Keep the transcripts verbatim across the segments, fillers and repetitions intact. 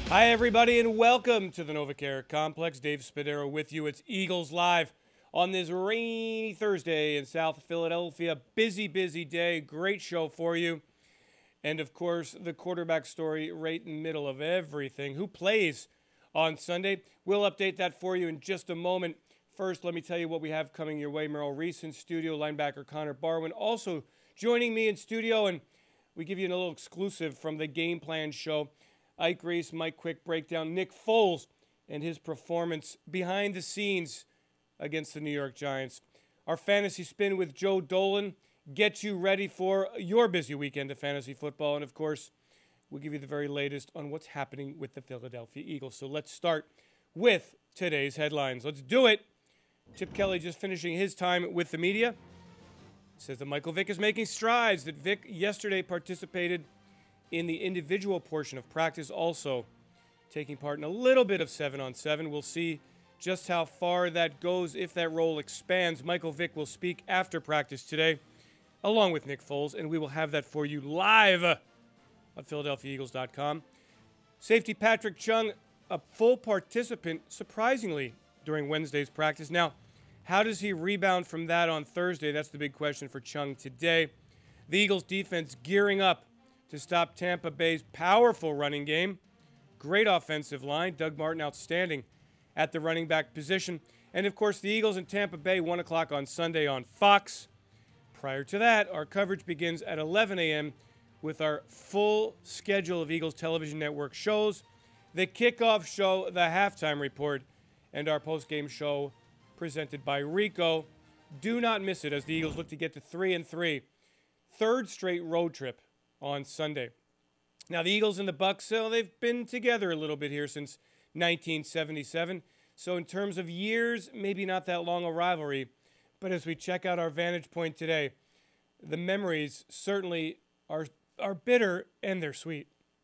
Hi, everybody, and welcome to the NovaCare Complex. Dave Spadaro with you. It's Eagles Live on this rainy Thursday in South Philadelphia. Busy, busy day. Great show for you. And, of course, the quarterback story right in the middle of everything. Who plays on Sunday? We'll update that for you in just a moment. First, let me tell you what we have coming your way. Merrill Reese in studio, linebacker Connor Barwin also joining me in studio, and we give you a little exclusive from the Game Plan show. Ike Reese, Mike Quick breakdown, Nick Foles and his performance behind the scenes against the New York Giants. Our fantasy spin with Joe Dolan gets you ready for your busy weekend of fantasy football. And, of course, we'll give you the very latest on what's happening with the Philadelphia Eagles. So let's start with today's headlines. Let's do it. Chip Kelly just finishing his time with the media. Says that Michael Vick is making strides, that Vick yesterday participated in the individual portion of practice, also taking part in a little bit of seven on seven. We'll see just how far that goes if that role expands. Michael Vick will speak after practice today, along with Nick Foles, and we will have that for you live on Philadelphia Eagles dot com. Safety Patrick Chung, a full participant, surprisingly, during Wednesday's practice. Now, how does he rebound from that on Thursday? That's the big question for Chung today. The Eagles defense gearing up to stop Tampa Bay's powerful running game. Great offensive line. Doug Martin outstanding at the running back position. And, of course, the Eagles and Tampa Bay, one o'clock on Sunday on Fox. Prior to that, our coverage begins at eleven a.m. with our full schedule of Eagles Television Network shows, the kickoff show, the halftime report, and our postgame show presented by Rico. Do not miss it as the Eagles look to get to three and three. Third straight road trip on Sunday. Now, the Eagles and the Bucs, so they've been together a little bit here since nineteen seventy-seven. So in terms of years, maybe not that long a rivalry. But as we check out our vantage point today, the memories certainly are, are bitter and they're sweet.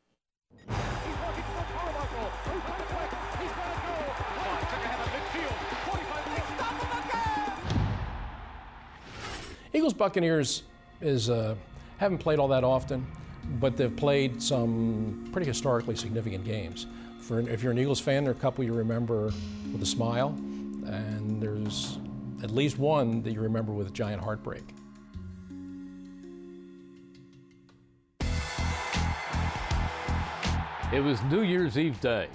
Eagles Buccaneers is uh, haven't played all that often, but they've played some pretty historically significant games. For if you're an Eagles fan, there are a couple you remember with a smile, and there's at least one that you remember with a giant heartbreak. It was New Year's Eve day,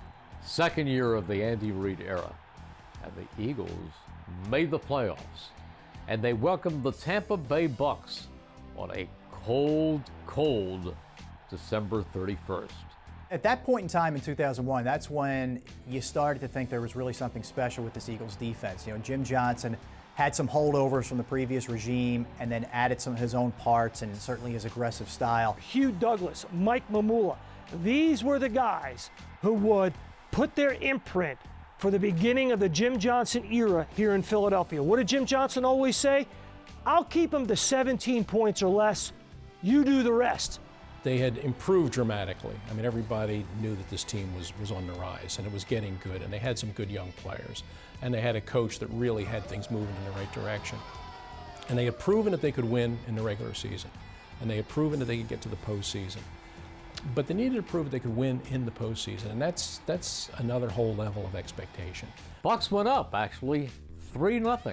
second year of the Andy Reid era, and the Eagles made the playoffs, and they welcomed the Tampa Bay Bucs on a cold, cold December thirty-first. At that point in time in two thousand one, that's when you started to think there was really something special with this Eagles defense. You know, Jim Johnson had some holdovers from the previous regime and then added some of his own parts and certainly his aggressive style. Hugh Douglas, Mike Mamula, these were the guys who would put their imprint for the beginning of the Jim Johnson era here in Philadelphia. What did Jim Johnson always say? I'll keep them to seventeen points or less. You do the rest. They had improved dramatically. I mean, everybody knew that this team was, was on the rise, and it was getting good, and they had some good young players. And they had a coach that really had things moving in the right direction. And they had proven that they could win in the regular season, and they had proven that they could get to the postseason. But they needed to prove that they could win in the postseason, and that's, that's another whole level of expectation. Bucs went up, actually, three nothing.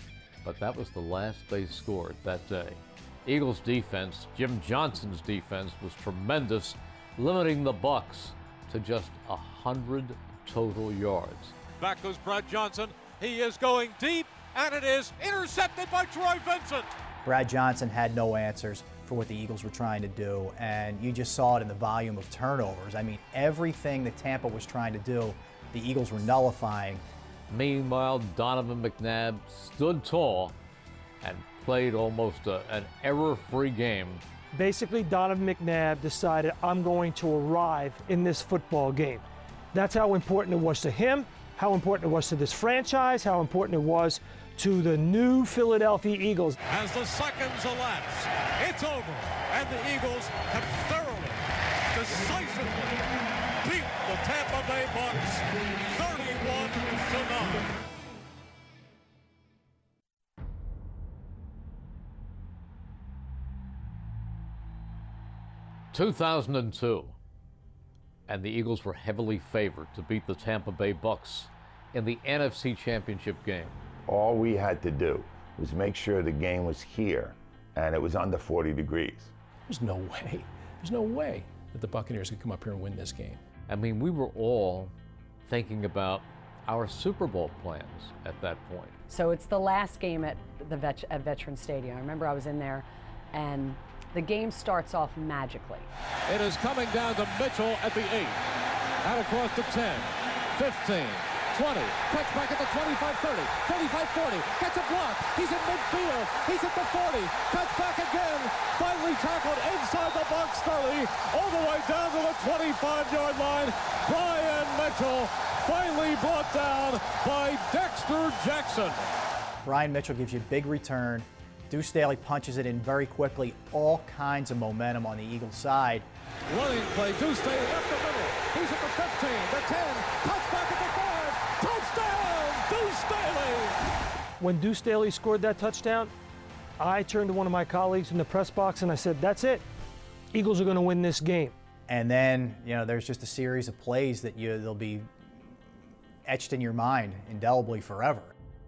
But that was the last they scored that day. Eagles defense, Jim Johnson's defense, was tremendous, limiting the Bucs to just one hundred total yards. Back goes Brad Johnson. He is going deep, and it is intercepted by Troy Vincent. Brad Johnson had no answers for what the Eagles were trying to do, and you just saw it in the volume of turnovers. I mean, everything that Tampa was trying to do, the Eagles were nullifying. Meanwhile, Donovan McNabb stood tall and played almost a, an error-free game. Basically, Donovan McNabb decided, I'm going to arrive in this football game. That's how important it was to him, how important it was to this franchise, how important it was to the new Philadelphia Eagles. As the seconds elapse, it's over, and the Eagles have thoroughly, decisively beat the Tampa Bay Bucs thirty-one to nine. two thousand two. And the Eagles were heavily favored to beat the Tampa Bay Bucks in the N F C Championship game. All we had to do was make sure the game was here, and it was under forty degrees. There's no way, there's no way that the Buccaneers could come up here and win this game. I mean, we were all thinking about our Super Bowl plans at that point. So it's the last game at the vet at Veterans Stadium. I remember I was in there, and the game starts off magically. It is coming down to Mitchell at the eight. Out across the ten, fifteen, twenty. Cuts back at the twenty-five thirty, thirty-five forty. Gets a block. He's in midfield. He's at the forty. Cuts back again. Finally tackled inside the box thirty. All the way down to the twenty-five-yard line. Brian Mitchell finally brought down by Dexter Jackson. Brian Mitchell gives you a big return. Deuce Staley punches it in very quickly. All kinds of momentum on the Eagles side. Running play, Deuce Staley up the middle. He's at the fifteen, the ten, cuts back at the five. Touchdown, Deuce Staley! When Deuce Staley scored that touchdown, I turned to one of my colleagues in the press box and I said, that's it. Eagles are going to win this game. And then, you know, there's just a series of plays that you they'll be etched in your mind indelibly forever.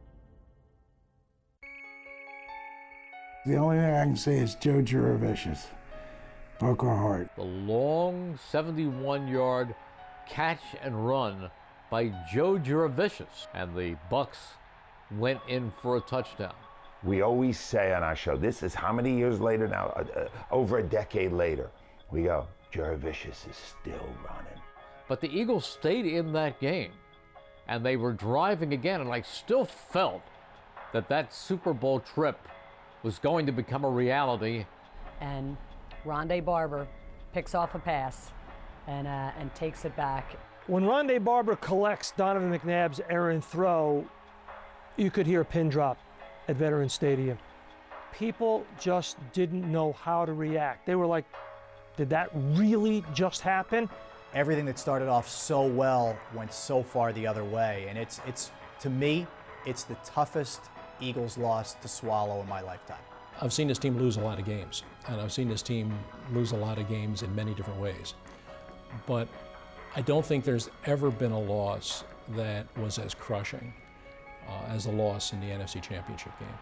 The only thing I can say is Joe Jurevicius broke our heart. The long seventy-one-yard catch and run by Joe Jurevicius, and the Bucks went in for a touchdown. We always say on our show, this is how many years later now? Uh, uh, over a decade later. We go, Jurevicius is still running. But the Eagles stayed in that game, and they were driving again, and I still felt that that Super Bowl trip was going to become a reality. And Rondé Barber picks off a pass and, uh, and takes it back. When Rondé Barber collects Donovan McNabb's errant throw, you could hear a pin drop at Veterans Stadium. People just didn't know how to react. They were like, did that really just happen? Everything that started off so well went so far the other way. And it's, it's to me, it's the toughest Eagles loss to swallow in my lifetime. I've seen this team lose a lot of games, and I've seen this team lose a lot of games in many different ways. But I don't think there's ever been a loss that was as crushing uh, as the loss in the N F C Championship game.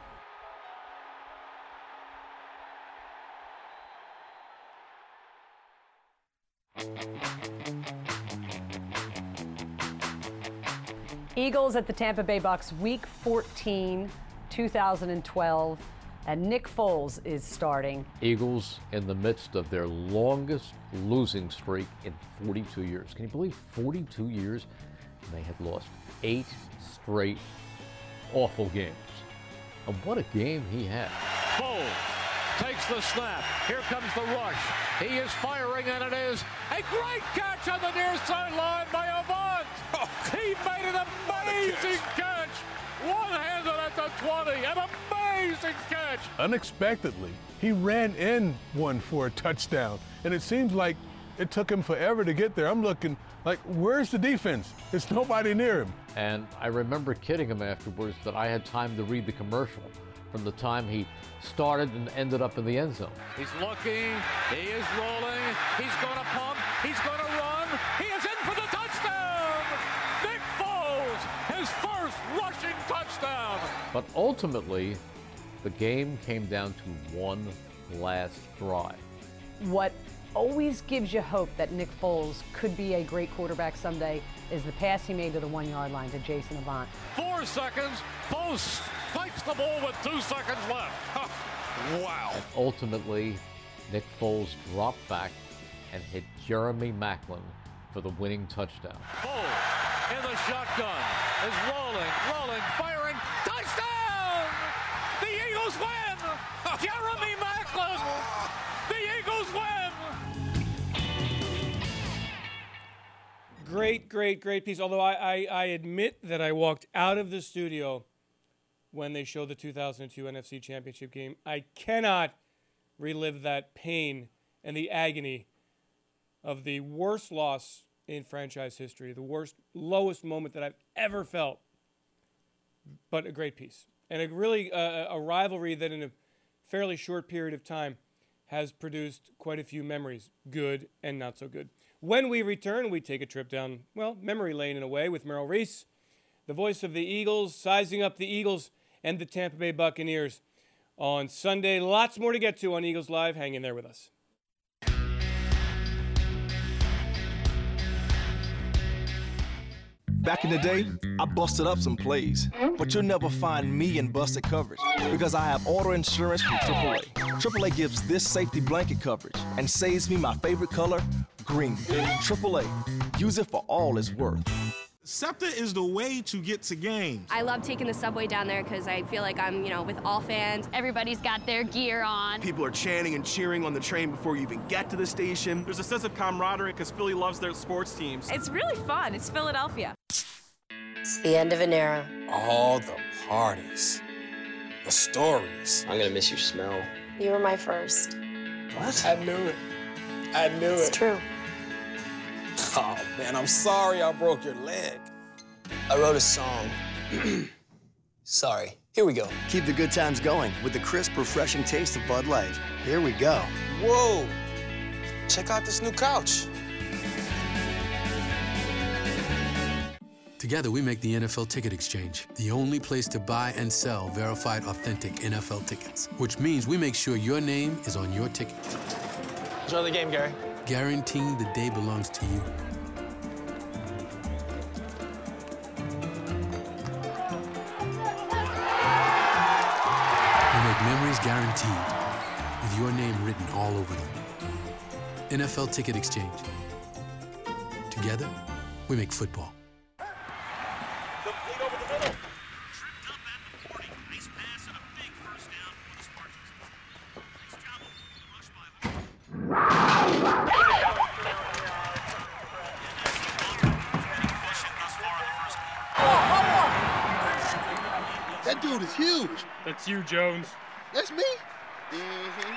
Eagles at the Tampa Bay Bucks, week fourteen, two thousand twelve, and Nick Foles is starting. Eagles in the midst of their longest losing streak in forty-two years. Can you believe forty-two years? And they had lost eight straight awful games. And what a game he had. Foles takes the snap. Here comes the rush. He is firing, and it is a great catch on the near sideline by Avant. He made an amazing catch. One-handed at the twenty. An amazing catch. Unexpectedly, he ran in one for a touchdown. And it seems like it took him forever to get there. I'm looking like, where's the defense? There's nobody near him. And I remember kidding him afterwards that I had time to read the commercial from the time he started and ended up in the end zone. He's looking. He is rolling. He's going to pump. He's going to run. He is in for the touchdown. Nick Foles, his first rushing touchdown. But ultimately, the game came down to one last drive. What always gives you hope that Nick Foles could be a great quarterback someday is the pass he made to the one-yard line to Jason Avant. Four seconds. Foles spikes the ball with two seconds left. Wow. And ultimately, Nick Foles dropped back and hit Jeremy Maclin for the winning touchdown. Foles in the shotgun is rolling, rolling, firing. Touchdown! The Eagles win! Jeremy Maclin! The Eagles win! Great, great, great piece. Although I, I, I admit that I walked out of the studio when they showed the two thousand two N F C Championship game. I cannot relive that pain and the agony of the worst loss in franchise history, the worst, lowest moment that I've ever felt. But a great piece. And a really uh, a rivalry that in a fairly short period of time has produced quite a few memories, good and not so good. When we return, we take a trip down, well, memory lane in a way with Merrill Reese, the voice of the Eagles, sizing up the Eagles and the Tampa Bay Buccaneers on Sunday. Lots more to get to on Eagles Live. Hang in there with us. Back in the day, I busted up some plays, but you'll never find me in busted coverage because I have auto insurance from triple A. triple A gives this safety blanket coverage and saves me my favorite color, green. triple A, use it for all it's worth. SEPTA is the way to get to games. I love taking the subway down there because I feel like I'm, you know, with all fans. Everybody's got their gear on. People are chanting and cheering on the train before you even get to the station. There's a sense of camaraderie because Philly loves their sports teams. It's really fun. It's Philadelphia. It's the end of an era. All the parties, the stories. I'm gonna miss your smell. You were my first. What? I knew it. I knew it's it. It's true. Oh, man, I'm sorry I broke your leg. I wrote a song. Sorry. Here we go. Keep the good times going with the crisp, refreshing taste of Bud Light. Here we go. Whoa. Check out this new couch. Together, we make the N F L Ticket Exchange, the only place to buy and sell verified, authentic N F L tickets, which means we make sure your name is on your ticket. Enjoy the game, Gary. Guaranteeing the day belongs to you. We make memories guaranteed, with your name written all over them. N F L Ticket Exchange. Together, we make football. Complete over the middle. Tripped up at the forty. Nice pass and a big first down for the Spartans. Nice job of the rush by That dude is huge. That's you, Jones. That's me. Mm-hmm.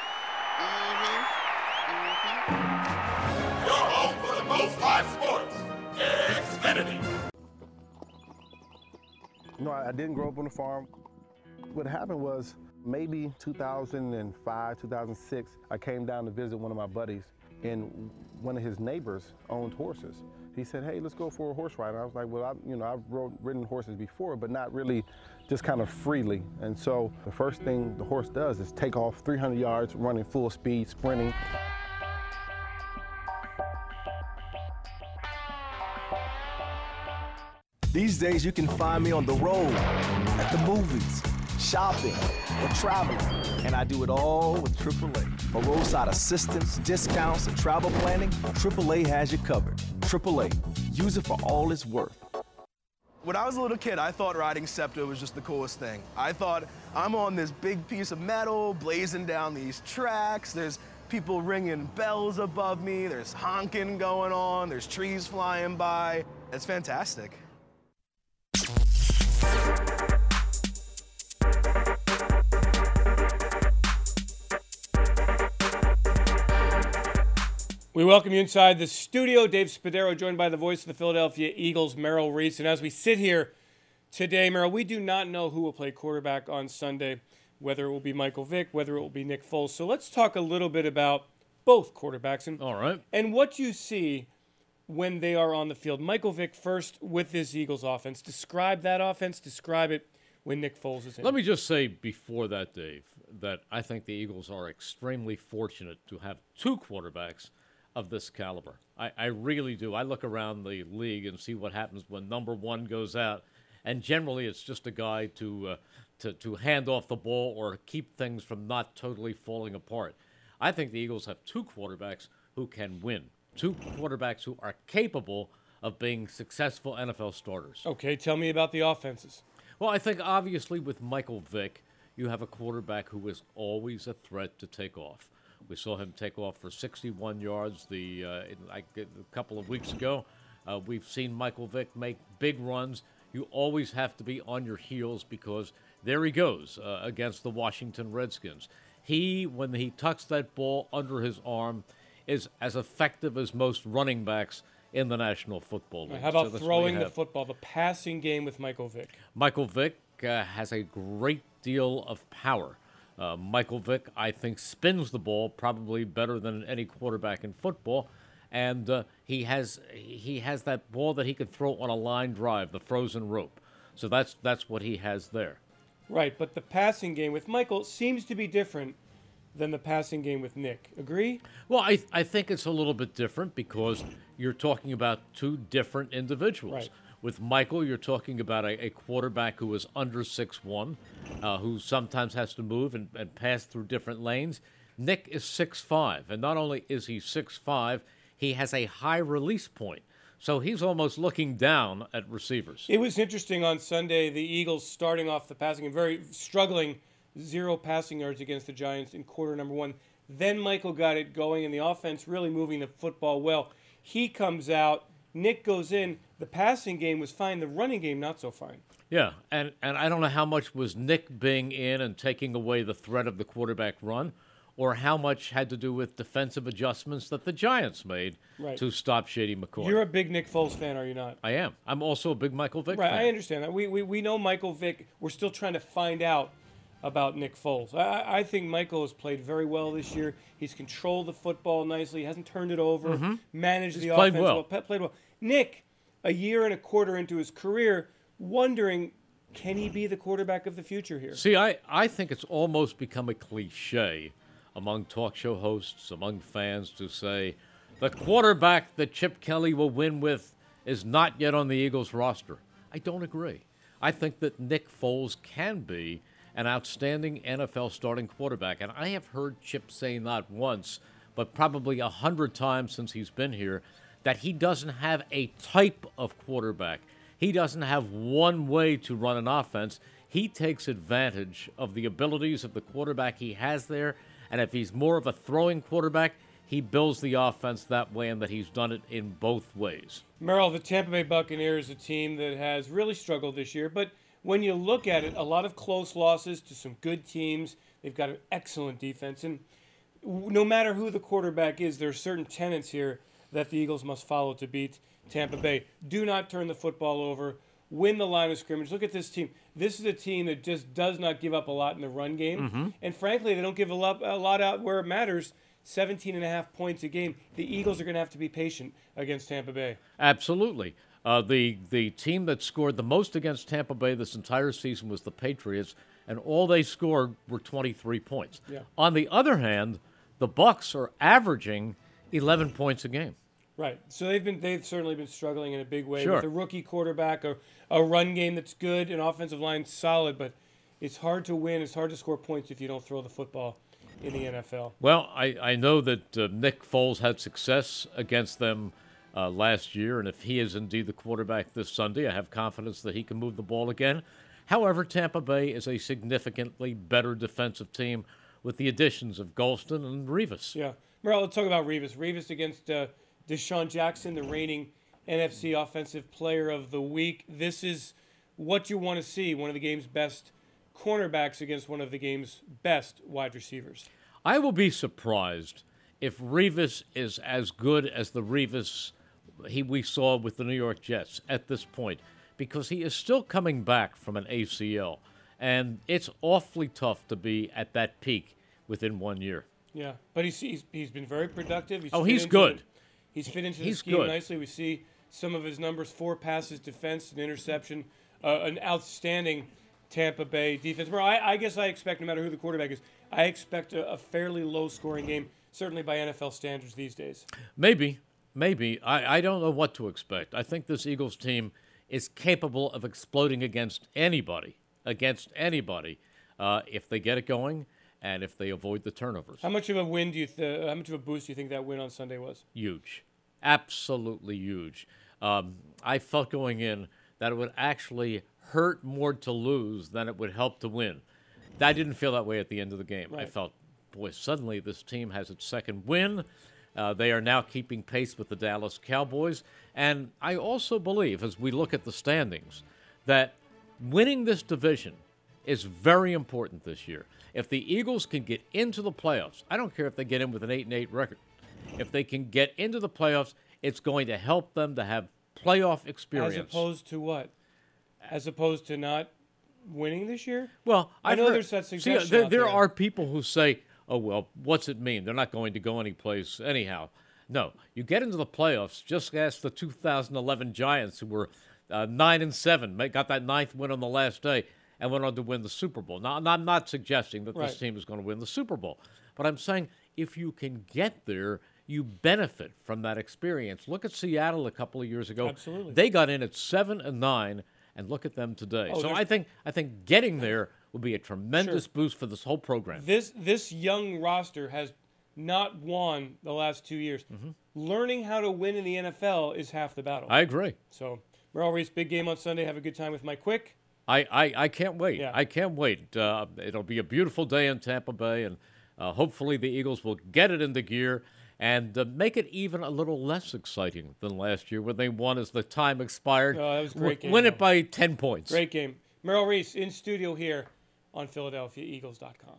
Mm-hmm. Mm-hmm. Your home for the most live sports. Xfinity. You know, I, I didn't grow up on a farm. What happened was maybe two thousand five, two thousand six, I came down to visit one of my buddies, and one of his neighbors owned horses. He said, hey, let's go for a horse ride. And I was like, well, I, you know, I've rode, ridden horses before, but not really just kind of freely. And so the first thing the horse does is take off three hundred yards, running full speed, sprinting. These days, you can find me on the road, at the movies, shopping, or traveling, and I do it all with triple A. For roadside assistance, discounts, and travel planning, triple A has you covered. triple A, use it for all it's worth. When I was a little kid, I thought riding SEPTA was just the coolest thing. I thought, I'm on this big piece of metal, blazing down these tracks, there's people ringing bells above me, there's honking going on, there's trees flying by. It's fantastic. We welcome you inside the studio. Dave Spadaro, joined by the voice of the Philadelphia Eagles, Merrill Reese. And as we sit here today, Merrill, we do not know who will play quarterback on Sunday, whether it will be Michael Vick, whether it will be Nick Foles. So let's talk a little bit about both quarterbacks and, All right. and what you see when they are on the field. Michael Vick first with this Eagles offense. Describe that offense. Describe it when Nick Foles is in. Let me just say before that, Dave, that I think the Eagles are extremely fortunate to have two quarterbacks of this caliber. I, I really do. I look around the league and see what happens when number one goes out, and generally it's just a guy to uh, to to hand off the ball or keep things from not totally falling apart. I think the Eagles have two quarterbacks who can win, two quarterbacks who are capable of being successful N F L starters. Okay, tell me about the offenses. Well, I think obviously with Michael Vick, you have a quarterback who is always a threat to take off. We saw him take off for sixty-one yards the uh, in, like, a couple of weeks ago. Uh, we've seen Michael Vick make big runs. You always have to be on your heels because there he goes uh, against the Washington Redskins. He, when he tucks that ball under his arm, is as effective as most running backs in the National Football League. How about so throwing the football, the passing game with Michael Vick? Michael Vick uh, has a great deal of power. Uh, Michael Vick, I think, spins the ball probably better than any quarterback in football, and uh, he has he has that ball that he could throw on a line drive, the frozen rope. So that's that's what he has there. Right, but the passing game with Michael seems to be different than the passing game with Nick. Agree? Well, I I think it's a little bit different because you're talking about two different individuals. Right. With Michael, you're talking about a, a quarterback who is under six one, uh, who sometimes has to move and, and pass through different lanes. Nick is six five, and not only is he six five, he has a high release point. So he's almost looking down at receivers. It was interesting on Sunday, the Eagles starting off the passing game, very struggling, zero passing yards against the Giants in quarter number one. Then Michael got it going, and the offense really moving the football well. He comes out, Nick goes in. The passing game was fine. The running game, not so fine. Yeah, and, and I don't know how much was Nick being in and taking away the threat of the quarterback run, or how much had to do with defensive adjustments that the Giants made Right. to stop Shady McCoy. You're a big Nick Foles fan, are you not? I am. I'm also a big Michael Vick Right, fan. I understand that. We, we we know Michael Vick. We're still trying to find out about Nick Foles. I, I think Michael has played very well this year. He's controlled the football nicely. He hasn't turned it over. Mhm. Managed He's the played offense well. Pe- Played well. Nick, a year and a quarter into his career, wondering, can he be the quarterback of the future here? See, I, I think it's almost become a cliche among talk show hosts, among fans, to say the quarterback that Chip Kelly will win with is not yet on the Eagles roster. I don't agree. I think that Nick Foles can be an outstanding N F L starting quarterback. And I have heard Chip say not once, but probably a hundred times since he's been here, that he doesn't have a type of quarterback. He doesn't have one way to run an offense. He takes advantage of the abilities of the quarterback he has there. And if he's more of a throwing quarterback, he builds the offense that way, and that he's done it in both ways. Merrill, the Tampa Bay Buccaneers, a team that has really struggled this year, but when you look at it, a lot of close losses to some good teams. They've got an excellent defense, and no matter who the quarterback is, there are certain tenets here that the Eagles must follow to beat Tampa Bay. Do not turn the football over. Win the line of scrimmage. Look at this team. This is a team that just does not give up a lot in the run game, Mhm. and frankly, they don't give a lot, a lot out where it matters. seventeen and a half points a game. The Eagles are going to have to be patient against Tampa Bay. Absolutely. Uh, the the team that scored the most against Tampa Bay this entire season was the Patriots, and all they scored were twenty-three points. Yeah. On the other hand, the Bucs are averaging eleven points a game. Right. So they've been they've certainly been struggling in a big way Sure. with a rookie quarterback, a, a run game that's good, an offensive line solid, but it's hard to win. It's hard to score points if you don't throw the football in the N F L. Well, I, I know that uh, Nick Foles had success against them uh, last year, and if he is indeed the quarterback this Sunday, I have confidence that he can move the ball again. However, Tampa Bay is a significantly better defensive team with the additions of Golston and Revis. Yeah. Merrill, let's talk about Revis. Revis against uh, Deshaun Jackson, the reigning N F C Offensive Player of the Week. This is what you want to see, one of the game's best cornerbacks against one of the game's best wide receivers. I will be surprised if Revis is as good as the Revis he we saw with the New York Jets at this point, because he is still coming back from an A C L, and it's awfully tough to be at that peak within one year. Yeah, but he's he's, he's been very productive. He's Oh, fit he's into good. the- he's fit into He's the scheme good. nicely. We see some of his numbers: four passes, defense, an interception, uh, an outstanding Tampa Bay defense. Bro, I, I guess I expect, no matter who the quarterback is, I expect a, a fairly low-scoring game, certainly by N F L standards these days. Maybe, maybe. I, I don't know what to expect. I think this Eagles team is capable of exploding against anybody, against anybody, uh, if they get it going and if they avoid the turnovers. How much of a win do you? Th- how much of a boost do you think that win on Sunday was? Huge, absolutely huge. Um, I felt going in that it would actually hurt more to lose than it would help to win. I didn't feel that way at the end of the game. I Right. felt, boy, suddenly this team has its second win. Uh, they are now keeping pace with the Dallas Cowboys. And I also believe, as we look at the standings, that winning this division is very important this year. If the Eagles can get into the playoffs, I don't care if they get in with an eight and eight record. If they can get into the playoffs, it's going to help them to have playoff experience. As opposed to what? As opposed to not winning this year? Well, I I've know heard- there's that see, suggestion there, out there there. are people who say, "Oh well, what's it mean? They're not going to go anyplace anyhow." No, you get into the playoffs. Just ask the two thousand eleven Giants, who were uh, nine and seven, ma- got that ninth win on the last day, and went on to win the Super Bowl. Now, I'm not suggesting that Right. this team is going to win the Super Bowl, but I'm saying if you can get there, you benefit from that experience. Look at Seattle a couple of years ago. Absolutely. They got in at seven and nine, and look at them today. Oh, so they're- I think I think getting there will be a tremendous Sure. boost for this whole program. This this young roster has not won the last two years. Learning how to win in the N F L is half the battle. I agree. So, Merrill Reese, big game on Sunday. Have a good time with Mike Quick. I, I, I can't wait. Yeah. I can't wait. Uh, it'll be a beautiful day in Tampa Bay, and uh, hopefully the Eagles will get it into gear and uh, make it even a little less exciting than last year when they won as the time expired. Oh, that was a great W- game, Win it though. by ten points. Great game. Merrill Reese in studio here on Philadelphia Eagles dot com.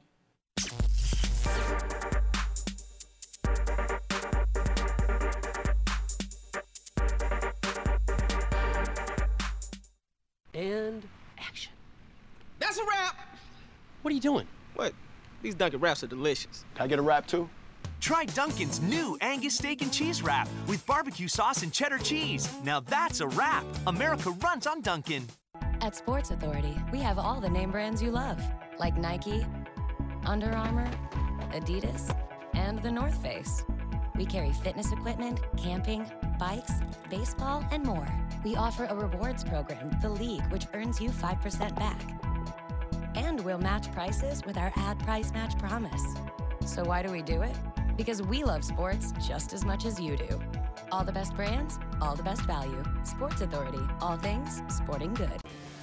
And action. That's a wrap. What are you doing? What? These Dunkin' Wraps are delicious. Can I get a wrap too? Try Dunkin's new Angus Steak and Cheese Wrap with barbecue sauce and cheddar cheese. Now that's a wrap. America runs on Dunkin'. At Sports Authority, we have all the name brands you love, like Nike, Under Armour, Adidas, and The North Face. We carry fitness equipment, camping, bikes, baseball, and more. We offer a rewards program, The League, which earns you five percent back. And we'll match prices with our ad price match promise. So why do we do it? Because we love sports just as much as you do. All the best brands, all the best value. Sports Authority, all things sporting good.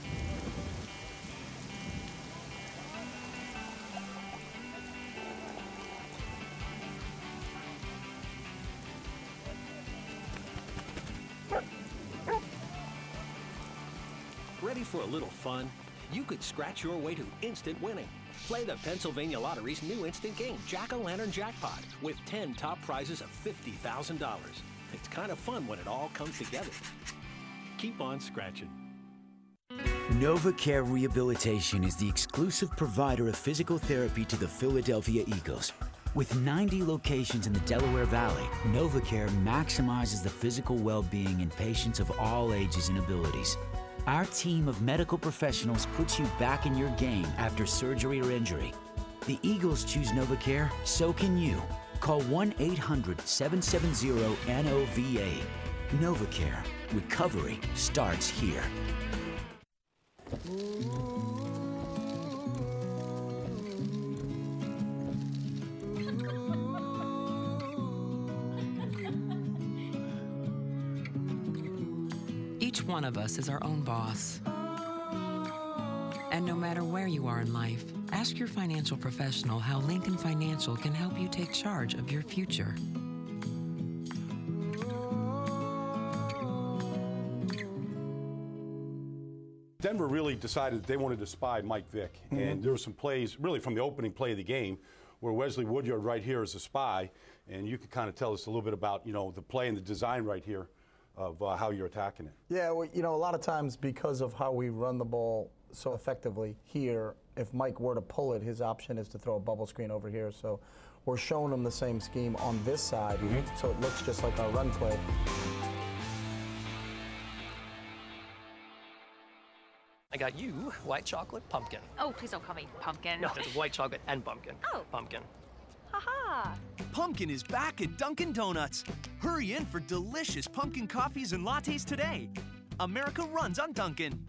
Ready for a little fun? You could scratch your way to instant winning. Play the Pennsylvania Lottery's new instant game, Jack-O-Lantern Jackpot, with ten top prizes of fifty thousand dollars. It's kind of fun when it all comes together. Keep on scratching. NovaCare Rehabilitation is the exclusive provider of physical therapy to the Philadelphia Eagles. With ninety locations in the Delaware Valley, NovaCare maximizes the physical well-being in patients of all ages and abilities. Our team of medical professionals puts you back in your game after surgery or injury. The Eagles choose NovaCare, so can you. Call one eight hundred, seven seven zero, N O V A. NovaCare. Recovery starts here. Each one of us is our own boss. And no matter where you are in life, ask your financial professional how Lincoln Financial can help you take charge of your future. Denver really decided that they wanted to spy Mike Vick. Mm-hmm. And there were some plays, really from the opening play of the game, where Wesley Woodyard right here is a spy. And you could kind of tell us a little bit about, you know, the play and the design right here of uh, how you're attacking it. Yeah, well, you know, a lot of times because of how we run the ball so effectively here, if Mike were to pull it, his option is to throw a bubble screen over here. So we're showing him the same scheme on this side, mm-hmm. so it looks just like our run play. I got you white chocolate pumpkin. Oh, please don't call me pumpkin. No, it's white chocolate and pumpkin. Oh. Pumpkin. Haha. Pumpkin is back at Dunkin' Donuts. Hurry in for delicious pumpkin coffees and lattes today. America runs on Dunkin'.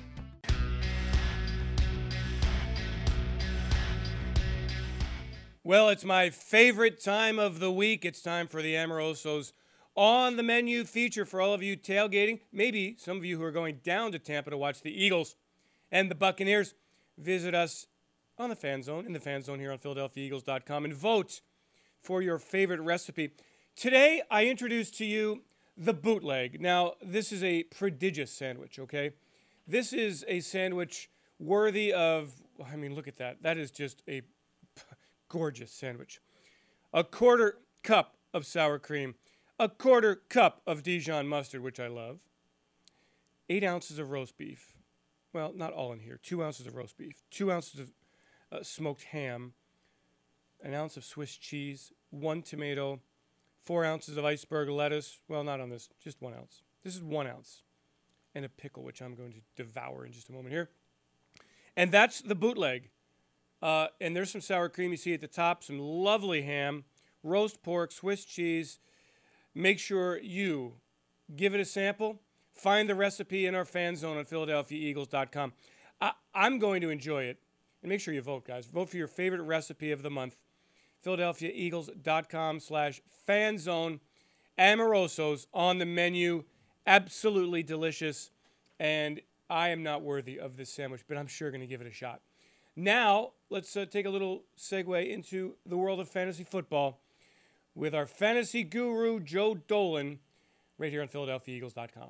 Well, it's my favorite time of the week. It's time for the Amoroso's On the Menu feature for all of you tailgating. Maybe some of you who are going down to Tampa to watch the Eagles and the Buccaneers. Visit us on the Fan Zone, in the Fan Zone here on Philadelphia Eagles dot com, and vote for your favorite recipe. Today, I introduce to you the bootleg. Now, this is a prodigious sandwich, okay? This is a sandwich worthy of, I mean, look at that. That is just a gorgeous sandwich. A quarter cup of sour cream, a quarter cup of Dijon mustard, which I love, eight ounces of roast beef, well, not all in here, two ounces of roast beef, two ounces of uh, smoked ham, an ounce of Swiss cheese, one tomato, four ounces of iceberg lettuce. Well, not on this, just one ounce. This is one ounce. And a pickle, which I'm going to devour in just a moment here. And that's the bootleg. Uh, and there's some sour cream you see at the top, some lovely ham, roast pork, Swiss cheese. Make sure you give it a sample. Find the recipe in our fan zone on Philadelphia Eagles dot com. I, I'm going to enjoy it. And make sure you vote, guys. Vote for your favorite recipe of the month. Philadelphia Eagles dot com slash fan zone. Amoroso's on the menu. Absolutely delicious. And I am not worthy of this sandwich, but I'm sure going to give it a shot. Now, let's uh, take a little segue into the world of fantasy football with our fantasy guru, Joe Dolan, right here on Philadelphia Eagles dot com.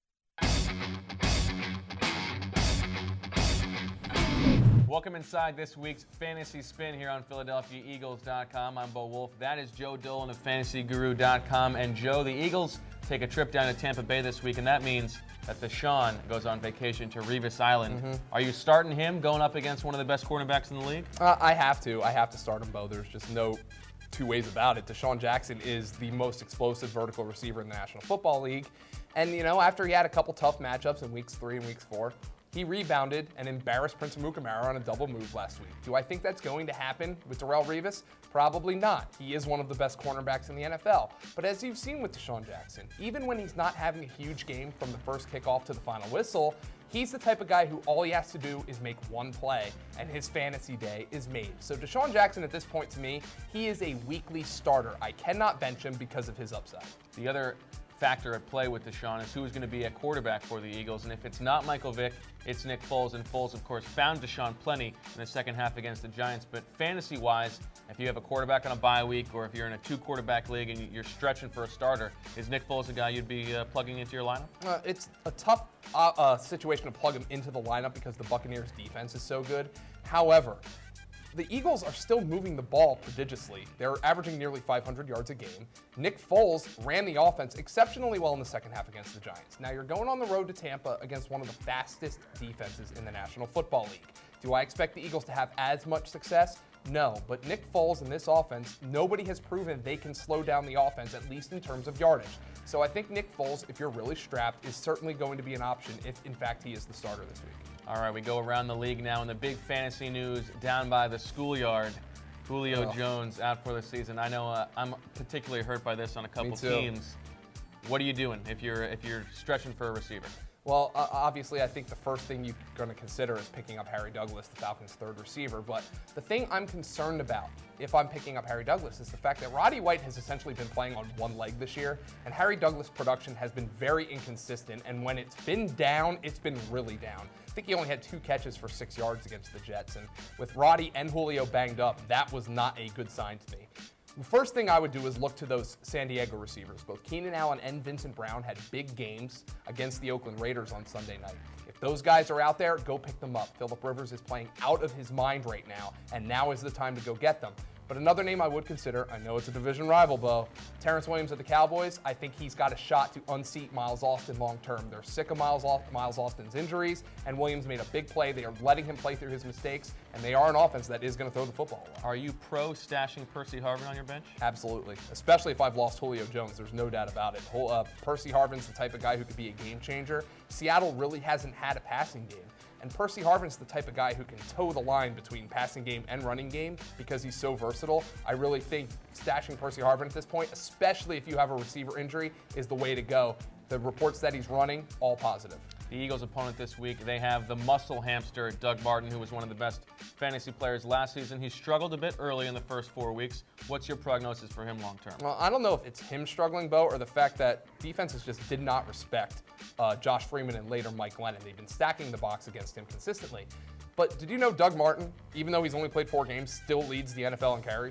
Welcome inside this week's Fantasy Spin here on Philadelphia Eagles dot com. I'm Bo Wolf. That is Joe Dolan of Fantasy Guru dot com. And Joe, the Eagles take a trip down to Tampa Bay this week, and that means that Deshaun goes on vacation to Revis Island. Mm-hmm. Are you starting him going up against one of the best cornerbacks in the league? Uh, I have to. I have to start him, Bo. There's just no two ways about it. Deshaun Jackson is the most explosive vertical receiver in the National Football League. And, you know, after he had a couple tough matchups in weeks three and weeks four, he rebounded and embarrassed Prince Amukamara on a double move last week. Do I think that's going to happen with Darrelle Revis? Probably not. He is one of the best cornerbacks in the N F L. But as you've seen with Deshaun Jackson, even when he's not having a huge game from the first kickoff to the final whistle, he's the type of guy who all he has to do is make one play, and his fantasy day is made. So Deshaun Jackson, at this point to me, he is a weekly starter. I cannot bench him because of his upside. The other factor at play with Deshaun is who is going to be at quarterback for the Eagles. And if it's not Michael Vick, it's Nick Foles. And Foles, of course, found Deshaun plenty in the second half against the Giants. But fantasy-wise, if you have a quarterback on a bye week or if you're in a two-quarterback league and you're stretching for a starter, is Nick Foles a guy you'd be uh, plugging into your lineup? Uh, it's a tough uh, uh, situation to plug him into the lineup because the Buccaneers' defense is so good. However, the Eagles are still moving the ball prodigiously. They're averaging nearly five hundred yards a game. Nick Foles ran the offense exceptionally well in the second half against the Giants. Now you're going on the road to Tampa against one of the fastest defenses in the National Football League. Do I expect the Eagles to have as much success? No, but Nick Foles in this offense, nobody has proven they can slow down the offense, at least in terms of yardage. So I think Nick Foles, if you're really strapped, is certainly going to be an option if, in fact, he is the starter this week. All right, we go around the league now in the big fantasy news down by the schoolyard. Julio oh. Jones out for the season. I know uh, I'm particularly hurt by this on a couple teams. What are you doing if you're if you're stretching for a receiver? Well, uh, obviously, I think the first thing you're going to consider is picking up Harry Douglas, the Falcons' third receiver. But the thing I'm concerned about if I'm picking up Harry Douglas is the fact that Roddy White has essentially been playing on one leg this year, and Harry Douglas' production has been very inconsistent, and when it's been down, it's been really down. I think he only had two catches for six yards against the Jets, and with Roddy and Julio banged up, that was not a good sign to me. The first thing I would do is look to those San Diego receivers. Both Keenan Allen and Vincent Brown had big games against the Oakland Raiders on Sunday night. If those guys are out there, go pick them up. Phillip Rivers is playing out of his mind right now, and now is the time to go get them. But another name I would consider, I know it's a division rival, Bo, Terrence Williams of the Cowboys. I think he's got a shot to unseat Miles Austin long term. They're sick of Miles, Miles Austin's injuries, and Williams made a big play. They are letting him play through his mistakes, and they are an offense that is going to throw the football a lot. Are you pro stashing Percy Harvin on your bench? Absolutely, especially if I've lost Julio Jones. There's no doubt about it. Uh, Percy Harvin's the type of guy who could be a game changer. Seattle really hasn't had a passing game. And Percy Harvin's the type of guy who can toe the line between passing game and running game because he's so versatile. I really think stashing Percy Harvin at this point, especially if you have a receiver injury, is the way to go. The reports that he's running, all positive. The Eagles' opponent this week, they have the muscle hamster, Doug Martin, who was one of the best fantasy players last season. He struggled a bit early in the first four weeks. What's your prognosis for him long term? Well, I don't know if it's him struggling, Bo, or the fact that defenses just did not respect uh, Josh Freeman and later Mike Glennon. They've been stacking the box against him consistently. But did you know Doug Martin, even though he's only played four games, still leads the N F L in carries?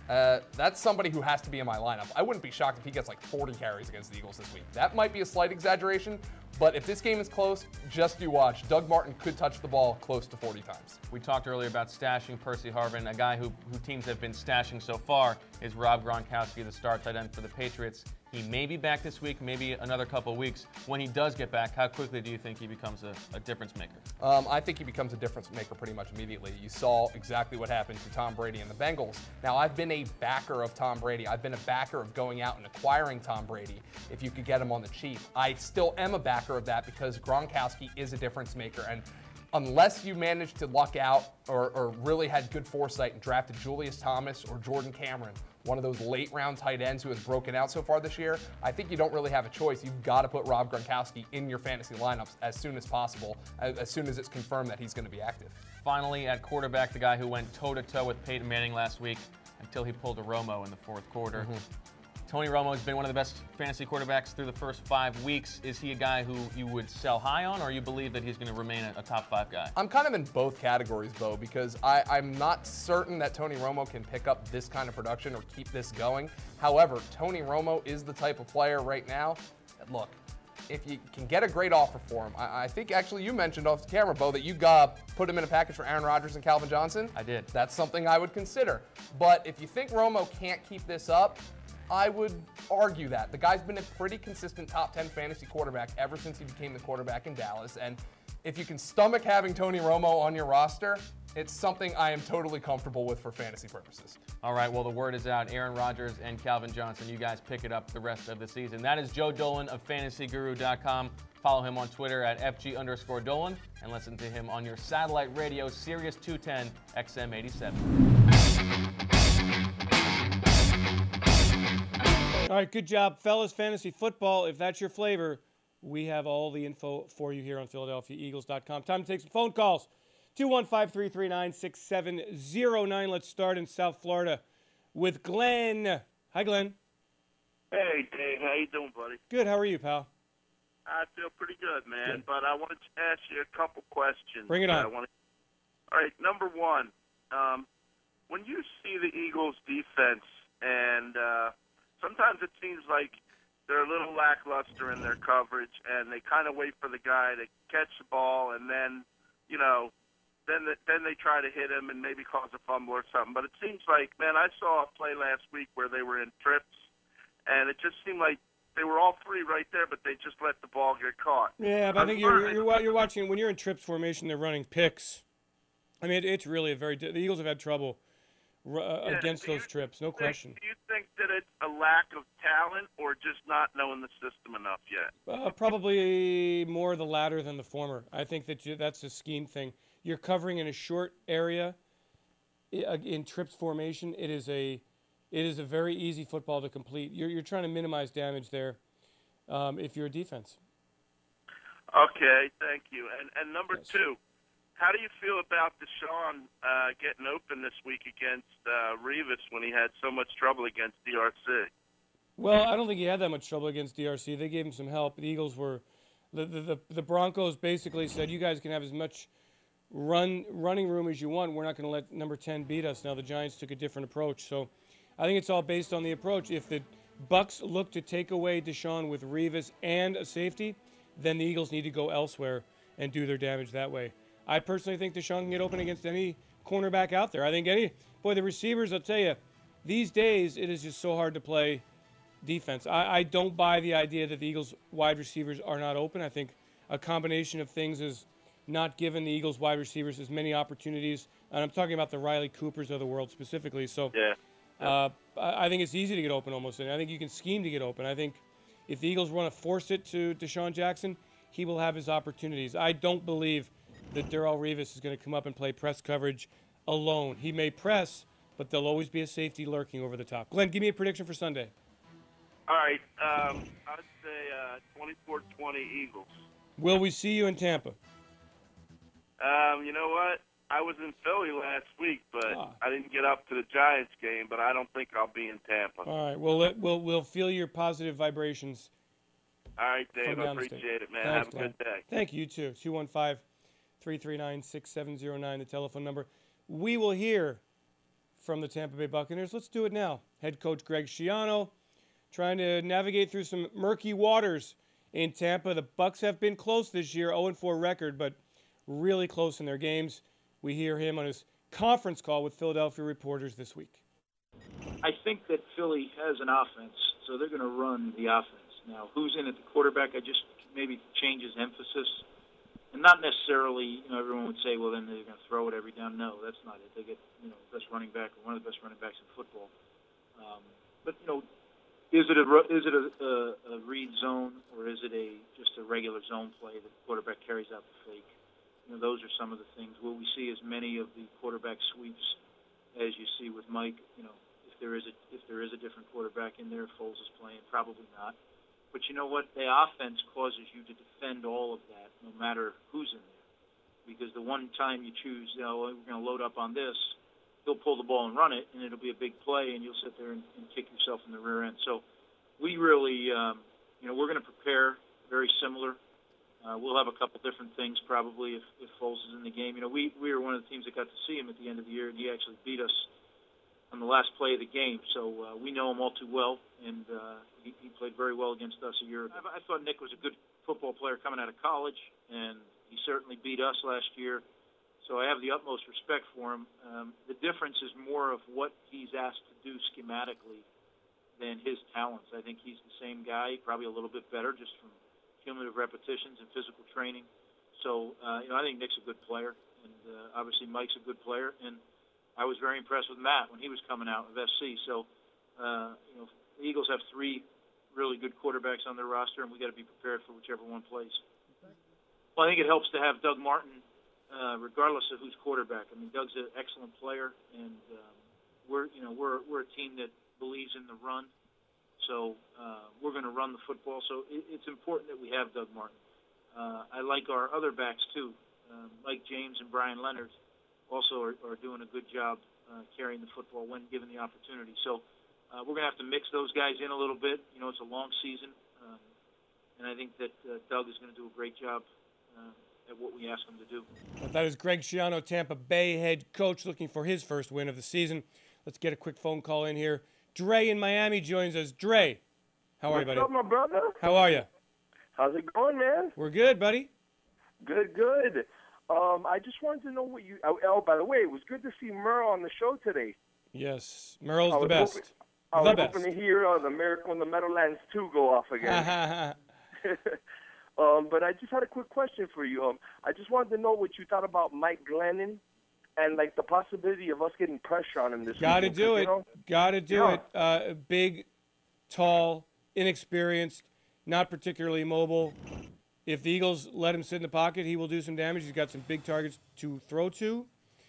Uh, that's somebody who has to be in my lineup. I wouldn't be shocked if he gets like forty carries against the Eagles this week. That might be a slight exaggeration, but if this game is close, just you watch. Doug Martin could touch the ball close to forty times. We talked earlier about stashing Percy Harvin. A guy who, who teams have been stashing so far is Rob Gronkowski, the star tight end for the Patriots. He may be back this week, maybe another couple of weeks. When he does get back, how quickly do you think he becomes a, a difference maker? Um, I think he becomes a difference maker pretty much immediately. You saw exactly what happened to Tom Brady and the Bengals. Now, I've been a backer of Tom Brady. I've been a backer of going out and acquiring Tom Brady if you could get him on the cheap. I still am a backer of that because Gronkowski is a difference maker. And unless you managed to luck out or, or really had good foresight and drafted Julius Thomas or Jordan Cameron, one of those late round tight ends who has broken out so far this year, I think you don't really have a choice. You've got to put Rob Gronkowski in your fantasy lineups as soon as possible, as, as soon as it's confirmed that he's going to be active. Finally, at quarterback, the guy who went toe-to-toe with Peyton Manning last week until he pulled a Romo in the fourth quarter. Mm-hmm. Tony Romo has been one of the best fantasy quarterbacks through the first five weeks. Is he a guy who you would sell high on, or you believe that he's going to remain a, a top five guy? I'm kind of in both categories, Bo, because I, I'm not certain that Tony Romo can pick up this kind of production or keep this going. However, Tony Romo is the type of player right now. Look, if you can get a great offer for him, I, I think actually you mentioned off the camera, Bo, that you got put him in a package for Aaron Rodgers and Calvin Johnson. I did. That's something I would consider. But if you think Romo can't keep this up, I would argue that. The guy's been a pretty consistent top ten fantasy quarterback ever since he became the quarterback in Dallas. And if you can stomach having Tony Romo on your roster, it's something I am totally comfortable with for fantasy purposes. All right, well, the word is out. Aaron Rodgers and Calvin Johnson, you guys pick it up the rest of the season. That is Joe Dolan of fantasy guru dot com. Follow him on Twitter at F G underscore Dolan and listen to him on your satellite radio, Sirius two ten X M eighty-seven. All right, good job, fellas. Fantasy football, if that's your flavor, we have all the info for you here on Philadelphia Eagles dot com. Time to take some phone calls. two one five, three three nine, six seven zero nine. Let's start in South Florida with Glenn. Hi, Glenn. Hey, Dave. How you doing, buddy? Good. How are you, pal? I feel pretty good, man. Good. But I wanted to ask you a couple questions. Bring it on. I wanna... All right, number one, um, when you see the Eagles' defense and uh, – sometimes it seems like they're a little lackluster in their coverage, and they kind of wait for the guy to catch the ball, and then, you know, then the, then they try to hit him and maybe cause a fumble or something. But it seems like, man, I saw a play last week where they were in trips, and it just seemed like they were all three right there, but they just let the ball get caught. Yeah, but I think you're, you're, you're watching, when you're in trips formation, they're running picks. I mean, it, it's really a very, the Eagles have had trouble uh, yeah, against those you, trips, no think, question. Do you think that it's a lack of talent or just not knowing the system enough yet? Uh, probably more the latter than the former. I think that you, that's a scheme thing. You're covering in a short area in trips formation. It is a, it is a very easy football to complete. You're, you're trying to minimize damage there um, if you're a defense. Okay, thank you. And, and number yes. two, how do you feel about Deshaun uh, getting open this week against uh, Revis when he had so much trouble against D R C? Well, I don't think he had that much trouble against D R C. They gave him some help. The Eagles were, the the, the, the Broncos basically said, you guys can have as much run running room as you want. We're not going to let number ten beat us. Now the Giants took a different approach. So I think it's all based on the approach. If the Bucs look to take away Deshaun with Revis and a safety, then the Eagles need to go elsewhere and do their damage that way. I personally think Deshaun can get open against any cornerback out there. I think any, boy, the receivers, I'll tell you, these days it is just so hard to play defense. I, I don't buy the idea that the Eagles wide receivers are not open. I think a combination of things is not giving the Eagles wide receivers as many opportunities. And I'm talking about the Riley Coopers of the world specifically. So yeah. uh, I think it's easy to get open almost. And I think you can scheme to get open. I think if the Eagles want to force it to Deshaun Jackson, he will have his opportunities. I don't believe that Darrelle Revis is going to come up and play press coverage alone. He may press, but there'll always be a safety lurking over the top. Glenn, give me a prediction for Sunday. All right, um, I'd say uh, twenty-four twenty Eagles. Will we see you in Tampa? Um, you know what? I was in Philly last week, but ah. I didn't get up to the Giants game, but I don't think I'll be in Tampa. All right, well, let, we'll, we'll feel your positive vibrations. All right, Dave, I appreciate it, man. Thanks, Have a Glenn. good day. Thank you, you too. two one five, three three nine, six seven zero nine, the telephone number. We will hear from the Tampa Bay Buccaneers. Let's do it now. Head coach Greg Schiano trying to navigate through some murky waters in Tampa. The Bucs have been close this year, oh and four record, but really close in their games. We hear him on his conference call with Philadelphia reporters this week. I think that Philly has an offense, so they're going to run the offense. Now, who's in at the quarterback, I just maybe changes emphasis. And not necessarily, you know, everyone would say, well, then they're going to throw it every down. No, that's not it. They get, you know, the best running back, or one of the best running backs in football. Um, but, you know, is it a is it a, a, a read zone, or is it a just a regular zone play that the quarterback carries out the fake? You know, those are some of the things. Will we see as many of the quarterback sweeps as you see with Mike? You know, if there is a if there is a different quarterback in there, if Foles is playing, probably not. But you know what? The offense causes you to defend all of that, no matter who's in there. Because the one time you choose, you know, we're going to load up on this, he'll pull the ball and run it, and it'll be a big play, and you'll sit there and, and kick yourself in the rear end. So we really, um, you know, we're going to prepare very similar. Uh, we'll have a couple different things probably if, if Foles is in the game. You know, we, we were one of the teams that got to see him at the end of the year, and he actually beat us on the last play of the game. So uh, we know him all too well, and uh, he, he played very well against us a year ago. I, I thought Nick was a good football player coming out of college, and he certainly beat us last year. So I have the utmost respect for him. Um, the difference is more of what he's asked to do schematically than his talents. I think he's the same guy, probably a little bit better just from cumulative repetitions and physical training. So, uh, you know, I think Nick's a good player, and uh, obviously Mike's a good player. And I was very impressed with Matt when he was coming out of F C. So, uh, you know, the Eagles have three really good quarterbacks on their roster, and we got to be prepared for whichever one plays. Well, I think it helps to have Doug Martin, uh, regardless of who's quarterback. I mean, Doug's an excellent player, and um, we're, you know, we're we're a team that believes in the run. So uh, we're going to run the football. So it, it's important that we have Doug Martin. Uh, I like our other backs too, um, Mike James and Brian Leonard. Also are, are doing a good job uh, carrying the football when given the opportunity. So uh, we're going to have to mix those guys in a little bit. You know, it's a long season, um, and I think that uh, Doug is going to do a great job uh, at what we ask him to do. That is Greg Schiano, Tampa Bay head coach, looking for his first win of the season. Let's get a quick phone call in here. Dre in Miami joins us. Dre, how are you, buddy? What's up, my brother? How are you? How's it going, man? We're good, buddy. Good, good. Um, I just wanted to know what you. Oh, oh, by the way, it was good to see Merle on the show today. Yes, Merle's I the was best. Hoping, I the was best. hoping to hear uh, the Miracle in the Meadowlands two go off again. um, but I just had a quick question for you. Um, I just wanted to know what you thought about Mike Glennon and like the possibility of us getting pressure on him this Got to weekend, do it. You know? Got to do Yeah. it. Uh, big, tall, inexperienced, not particularly mobile. If the Eagles let him sit in the pocket, he will do some damage. He's got some big targets to throw to.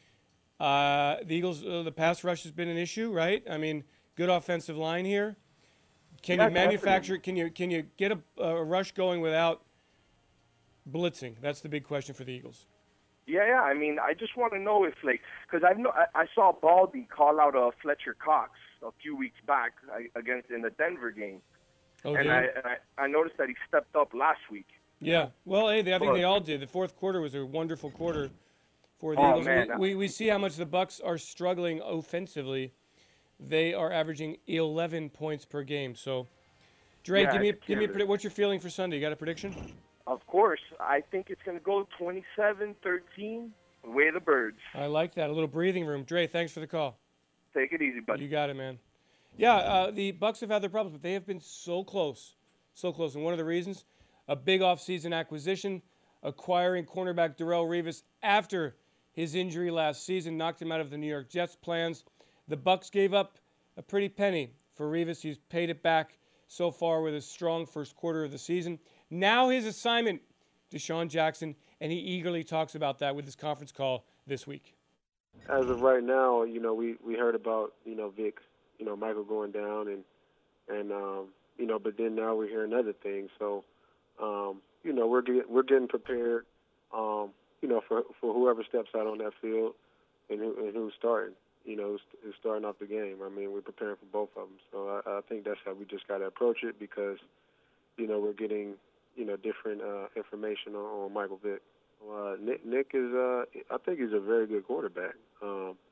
Uh, the Eagles, uh, the pass rush has been an issue, right? I mean, good offensive line here. Can Yeah, you manufacture? definitely. Can you can you get a, a rush going without blitzing? That's the big question for the Eagles. Yeah, yeah. I mean, I just want to know if, like, because I know I, I saw Baldy call out uh, Fletcher Cox a few weeks back I, against in the Denver game, Oh, and, did I, he? and I I noticed that he stepped up last week. Yeah. Well, hey, they, I think But- they all did. The fourth quarter was a wonderful quarter for the Oh, Eagles. man. We, we we see how much the Bucs are struggling offensively. They are averaging eleven points per game. So, Dre, Yeah, give me a, it's give me a, scary. predi- what's your feeling for Sunday? You got a prediction? Of course, I think it's going to go twenty-seven thirteen, way of the Birds. I like that. A little breathing room. Dre, thanks for the call. Take it easy, buddy. You got it, man. Yeah, uh, the Bucs have had their problems, but they have been so close, so close. And one of the reasons, a big offseason acquisition, acquiring cornerback Darrelle Revis after his injury last season knocked him out of the New York Jets plans. The Bucs gave up a pretty penny for Revis. He's paid it back so far with a strong first quarter of the season. Now his assignment, Deshaun Jackson, and he eagerly talks about that with his conference call this week. As of right now, you know, we, we heard about, you know, Vic, you know, Michael going down and, and um, you know, but then now we're hearing other things. So, um, you know, we're get, we're getting prepared, um, you know, for for whoever steps out on that field and, who, and who's starting, you know, who's, who's starting off the game. I mean, we're preparing for both of them. So I, I think that's how we just got to approach it because, you know, we're getting, you know, different uh, information on, on Michael Vick. Uh, Nick, Nick is, uh, I think he's a very good quarterback. Um,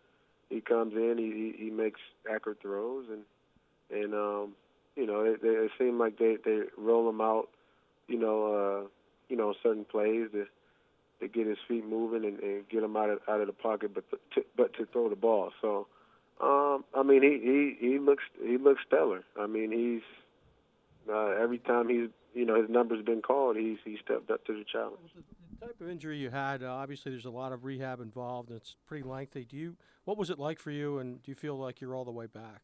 he comes in, he he, he makes accurate throws, and and um, you know it, it seemed like they, they roll him out, you know, uh, you know, certain plays to to get his feet moving and, and get him out of out of the pocket, but to, but to throw the ball. So, um, I mean, he, he, he looks he looks stellar. I mean, he's uh, every time he's you know his number's been called, he's he stepped up to the challenge. The type of injury you had, uh, obviously, there's a lot of rehab involved, and it's pretty lengthy. Do you what was it like for you, and do you feel like you're all the way back?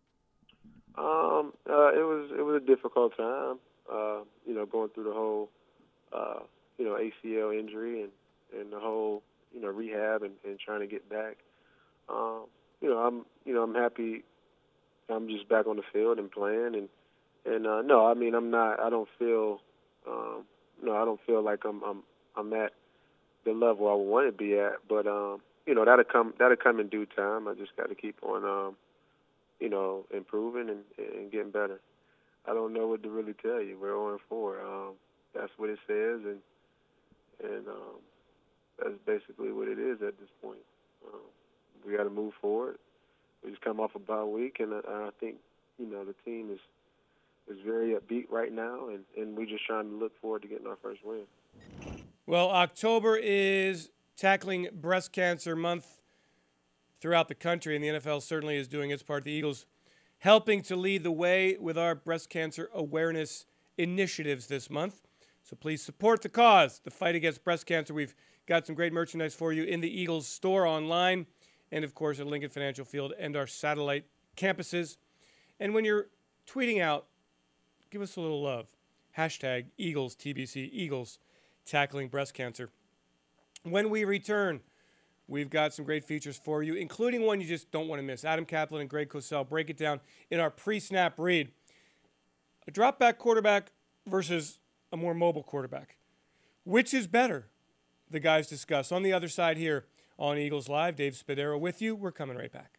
Um, uh, it was it was a difficult time. Uh, you know, going through the whole. Uh, you know, A C L injury and, and the whole, you know, rehab and, and trying to get back. Um, you know, I'm, you know, I'm happy I'm just back on the field and playing. And, and uh, no, I mean, I'm not, I don't feel, um, no, I don't feel like I'm, I'm, I'm at the level I want to be at. But, um, you know, that'll come, that'll come in due time. I just got to keep on, um, you know, improving and, and getting better. I don't know what to really tell you. We're oh and four. Um, that's what it says. And, And um, that's basically what it is at this point. Um, we got to move forward. We just come off a bye week, and uh, I think you know the team is is very upbeat right now, and, and we're just trying to look forward to getting our first win. Well, October is Tackling Breast Cancer Month throughout the country, and the N F L certainly is doing its part. The Eagles helping to lead the way with our breast cancer awareness initiatives this month. So please support the cause, the fight against breast cancer. We've got some great merchandise for you in the Eagles store online and, of course, at Lincoln Financial Field and our satellite campuses. And when you're tweeting out, give us a little love. Hashtag Eagles T B C, Eagles Tackling Breast Cancer. When we return, we've got some great features for you, including one you just don't want to miss. Adam Kaplan and Greg Cosell break it down in our pre-snap read. A drop-back quarterback versus a more mobile quarterback. Which is better? The guys discuss. On the other side here on Eagles Live, Dave Spadaro with you. We're coming right back.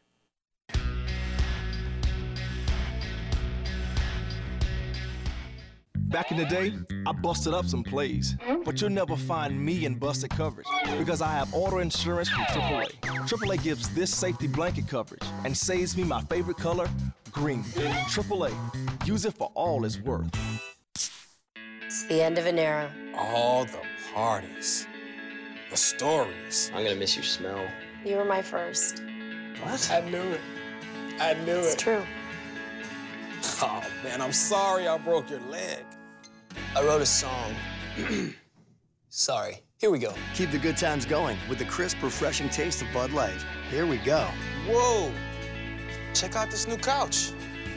Back in the day, I busted up some plays, but you'll never find me in busted coverage because I have auto insurance from triple A. triple A gives this safety blanket coverage and saves me my favorite color, green. triple A, use it for all it's worth. It's the end of an era. All the parties, the stories. I'm gonna miss your smell. You were my first. What? I knew it. I knew It's it. true. Oh, man, I'm sorry I broke your leg. I wrote a song. Sorry. Here we go. Keep the good times going with the crisp, refreshing taste of Bud Light. Here we go. Whoa. Check out this new couch.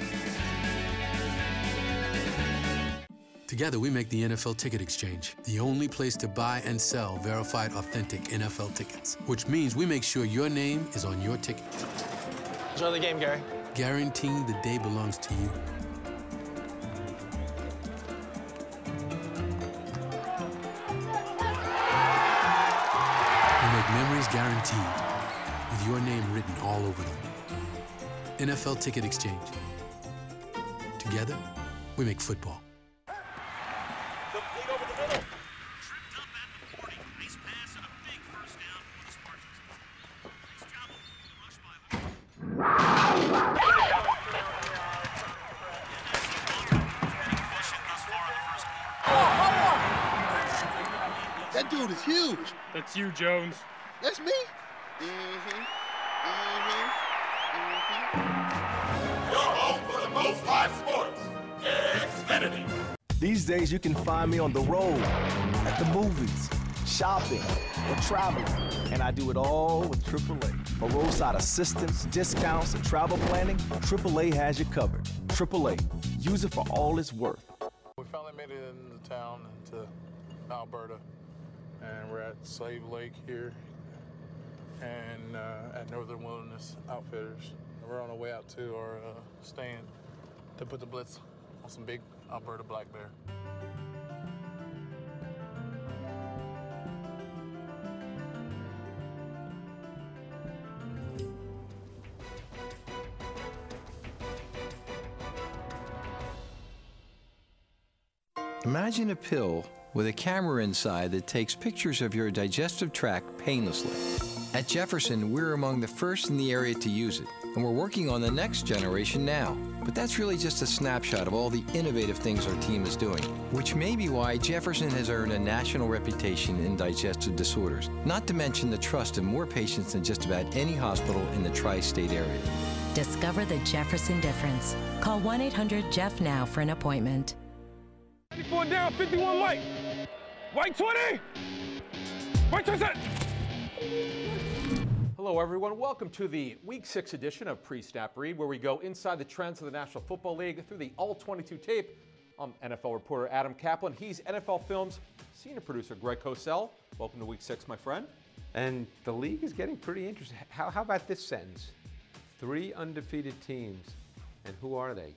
Together, we make the N F L Ticket Exchange, the only place to buy and sell verified, authentic N F L tickets, which means we make sure your name is on your ticket. Enjoy the game, Gary. Guaranteeing the day belongs to you. We make memories guaranteed, with your name written all over them. N F L Ticket Exchange. Together, we make football. Complete over the middle. Tripped up at the forty. Nice pass and a big first down for the Spartans. Nice job of the rush by That dude is huge. That's you, Jones. That's me. Mm-hmm. Mm-hmm. Your home for the most live sports. Xfinity. These days, you can find me on the road, at the movies, shopping, or traveling. And I do it all with triple A. For roadside assistance, discounts, and travel planning, triple A has you covered. triple A. Use it for all it's worth. We finally made it into town, into Alberta, and we're at Slave Lake here and uh, at Northern Wilderness Outfitters. We're on our way out to our uh, stand to put the blitz on some big Alberta black bear. Imagine a pill with a camera inside that takes pictures of your digestive tract painlessly. At Jefferson, we're among the first in the area to use it, and we're working on the next generation now. But that's really just a snapshot of all the innovative things our team is doing, which may be why Jefferson has earned a national reputation in digestive disorders, not to mention the trust of more patients than just about any hospital in the tri-state area. Discover the Jefferson difference. Call one eight hundred Jeff now for an appointment. ninety-four down, fifty-one white. White twenty. White twenty. Hello, everyone. Welcome to the Week six edition of Pre-Snap Read, where we go inside the trends of the National Football League through the all twenty-two tape. I'm N F L reporter Adam Kaplan. He's N F L Films senior producer Greg Cosell. Welcome to Week six, my friend. And the league is getting pretty interesting. How, how about this sentence? Three undefeated teams. And who are they?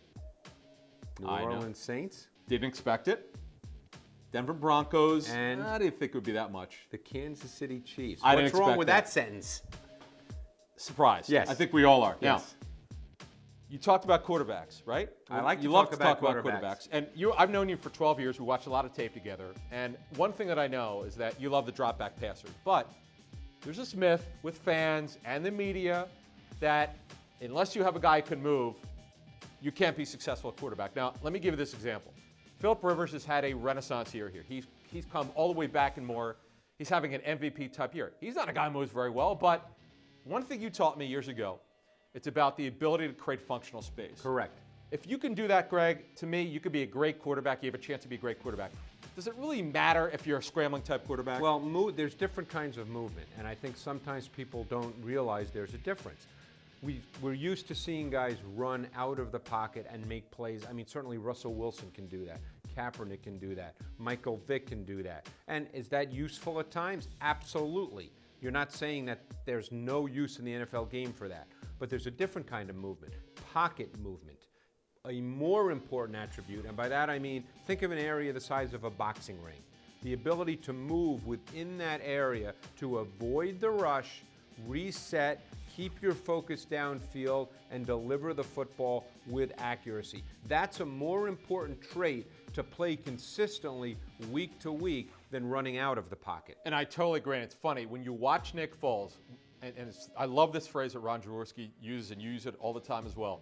New I Orleans know. Saints? Didn't expect it. Denver Broncos. And I didn't think it would be that much. The Kansas City Chiefs. I What's didn't wrong expect with that. that sentence? Surprise. Yes. I think we all are. Yes. Now, you talked about quarterbacks, right? I like to you talk love to about talk about quarterbacks. quarterbacks. And you, I've known you for twelve years. We watched a lot of tape together. And one thing that I know is that you love the drop back passers. But there's this myth with fans and the media that unless you have a guy who can move, you can't be successful at quarterback. Now, let me give you this example. Philip Rivers has had a renaissance year here. He's, he's come all the way back and more. He's having an M V P type year. He's not a guy who moves very well, but one thing you taught me years ago, it's about the ability to create functional space. Correct. If you can do that, Greg, to me, you could be a great quarterback. You have a chance to be a great quarterback. Does it really matter if you're a scrambling type quarterback? Well, move, there's different kinds of movement, and I think sometimes people don't realize there's a difference. We, we're used to seeing guys run out of the pocket and make plays. I mean, certainly Russell Wilson can do that. Kaepernick can do that. Michael Vick can do that. And is that useful at times? Absolutely. You're not saying that there's no use in the N F L game for that. But there's a different kind of movement, pocket movement. A more important attribute, and by that I mean, think of an area the size of a boxing ring. The ability to move within that area to avoid the rush, reset, keep your focus downfield, and deliver the football with accuracy. That's a more important trait to play consistently week to week than running out of the pocket. And I totally agree. And it's funny, when you watch Nick Foles, and, and it's, I love this phrase that Ron Jaworski uses and use it all the time as well,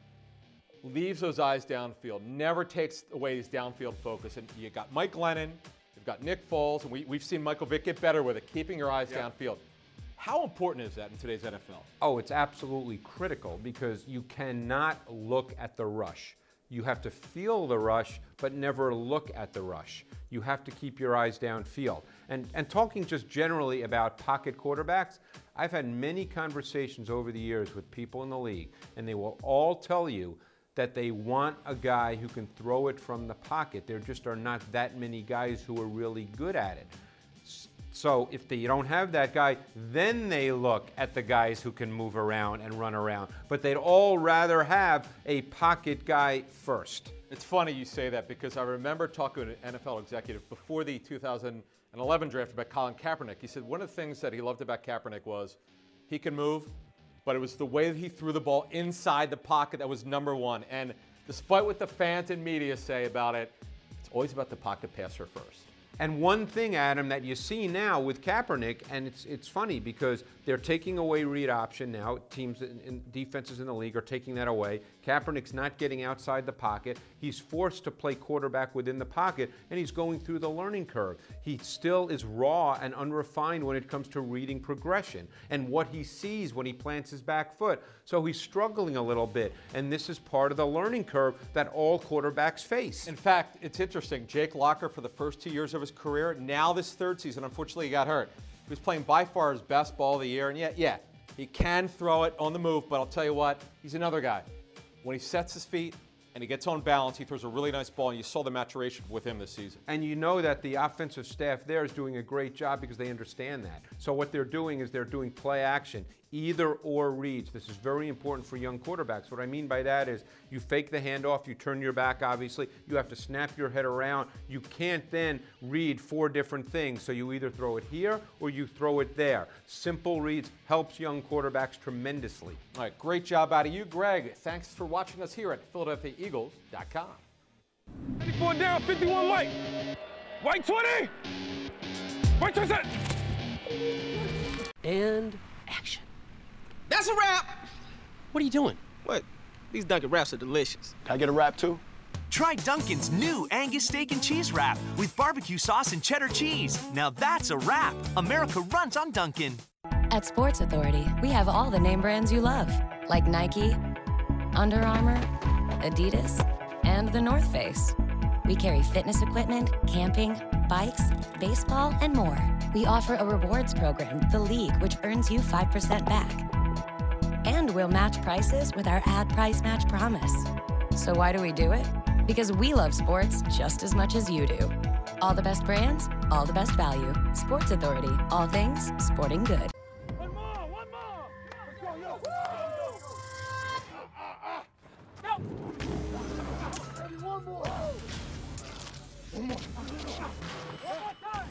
leaves those eyes downfield, never takes away his downfield focus. And you got Mike Glennon, you've got Nick Foles, and we, we've seen Michael Vick get better with it, keeping your eyes Yeah. downfield. How important is that in today's N F L? Oh, it's absolutely critical because you cannot look at the rush. You have to feel the rush, but never look at the rush. You have to keep your eyes downfield. And, and talking just generally about pocket quarterbacks, I've had many conversations over the years with people in the league, and they will all tell you that they want a guy who can throw it from the pocket. There just are not that many guys who are really good at it. So if they don't have that guy, then they look at the guys who can move around and run around. But they'd all rather have a pocket guy first. It's funny you say that because I remember talking to an N F L executive before the two thousand eleven draft about Colin Kaepernick. He said one of the things that he loved about Kaepernick was he can move, but it was the way that he threw the ball inside the pocket that was number one. And despite what the fans and media say about it, it's always about the pocket passer first. And one thing, Adam, that you see now with Kaepernick, and it's it's funny because they're taking away read option now. Teams and defenses in the league are taking that away. Kaepernick's not getting outside the pocket. He's forced to play quarterback within the pocket, and he's going through the learning curve. He still is raw and unrefined when it comes to reading progression and what he sees when he plants his back foot. So he's struggling a little bit, and this is part of the learning curve that all quarterbacks face. In fact, it's interesting. Jake Locker, for the first two years of his career, now this third season, unfortunately, he got hurt. He was playing by far his best ball of the year, and yet, yeah, he can throw it on the move, but I'll tell you what, he's another guy. When he sets his feet and he gets on balance, he throws a really nice ball, and you saw the maturation with him this season. And you know that the offensive staff there is doing a great job because they understand that. So what they're doing is they're doing play action, either or reads. This is very important for young quarterbacks. What I mean by that is you fake the handoff, you turn your back, obviously. You have to snap your head around. You can't then read four different things. So you either throw it here or you throw it there. Simple reads helps young quarterbacks tremendously. All right, great job out of you, Greg. Thanks for watching us here at Philadelphia Eagles dot com. ninety-four down, fifty-one white. White twenty. White twenty. and action. That's a wrap! What are you doing? What? These Dunkin' wraps are delicious. Can I get a wrap too? Try Dunkin's new Angus Steak and Cheese Wrap with barbecue sauce and cheddar cheese. Now that's a wrap. America runs on Dunkin'. At Sports Authority, we have all the name brands you love, like Nike, Under Armour, Adidas, and The North Face. We carry fitness equipment, camping, bikes, baseball, and more. We offer a rewards program, The League, which earns you five percent back. And we'll match prices with our ad price match promise. So why do we do it? Because we love sports just as much as you do. All the best brands, all the best value. Sports Authority, all things sporting good. One more, one more. Let's go, yo. Go. One more. One more. One more time.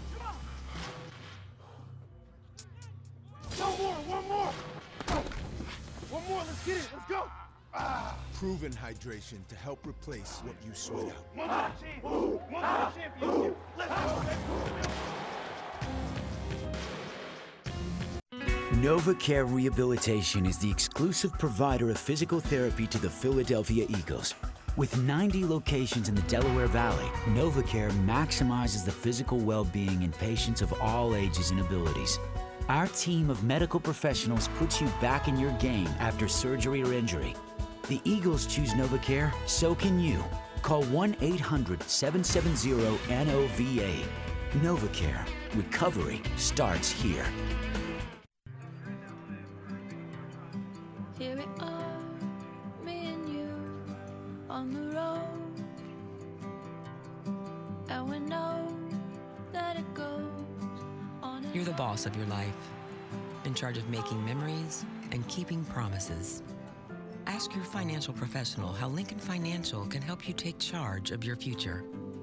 Come on. One more, one more. One more, let's get it, let's go. Ah. Proven hydration to help replace what you sweat out. One more champion. One more championship. Let's go, NovaCare Rehabilitation is the exclusive provider of physical therapy to the Philadelphia Eagles. With ninety locations in the Delaware Valley, NovaCare maximizes the physical well-being in patients of all ages and abilities. Our team of medical professionals puts you back in your game after surgery or injury. The Eagles choose NovaCare, so can you. Call one eight hundred, seven seven zero, N O V A. NovaCare. Recovery starts here. Here we are, me and you, on the road. And we know that it goes on. You're the boss of your life, in charge of making memories and keeping promises. Ask your financial professional how Lincoln Financial can help you take charge of your future.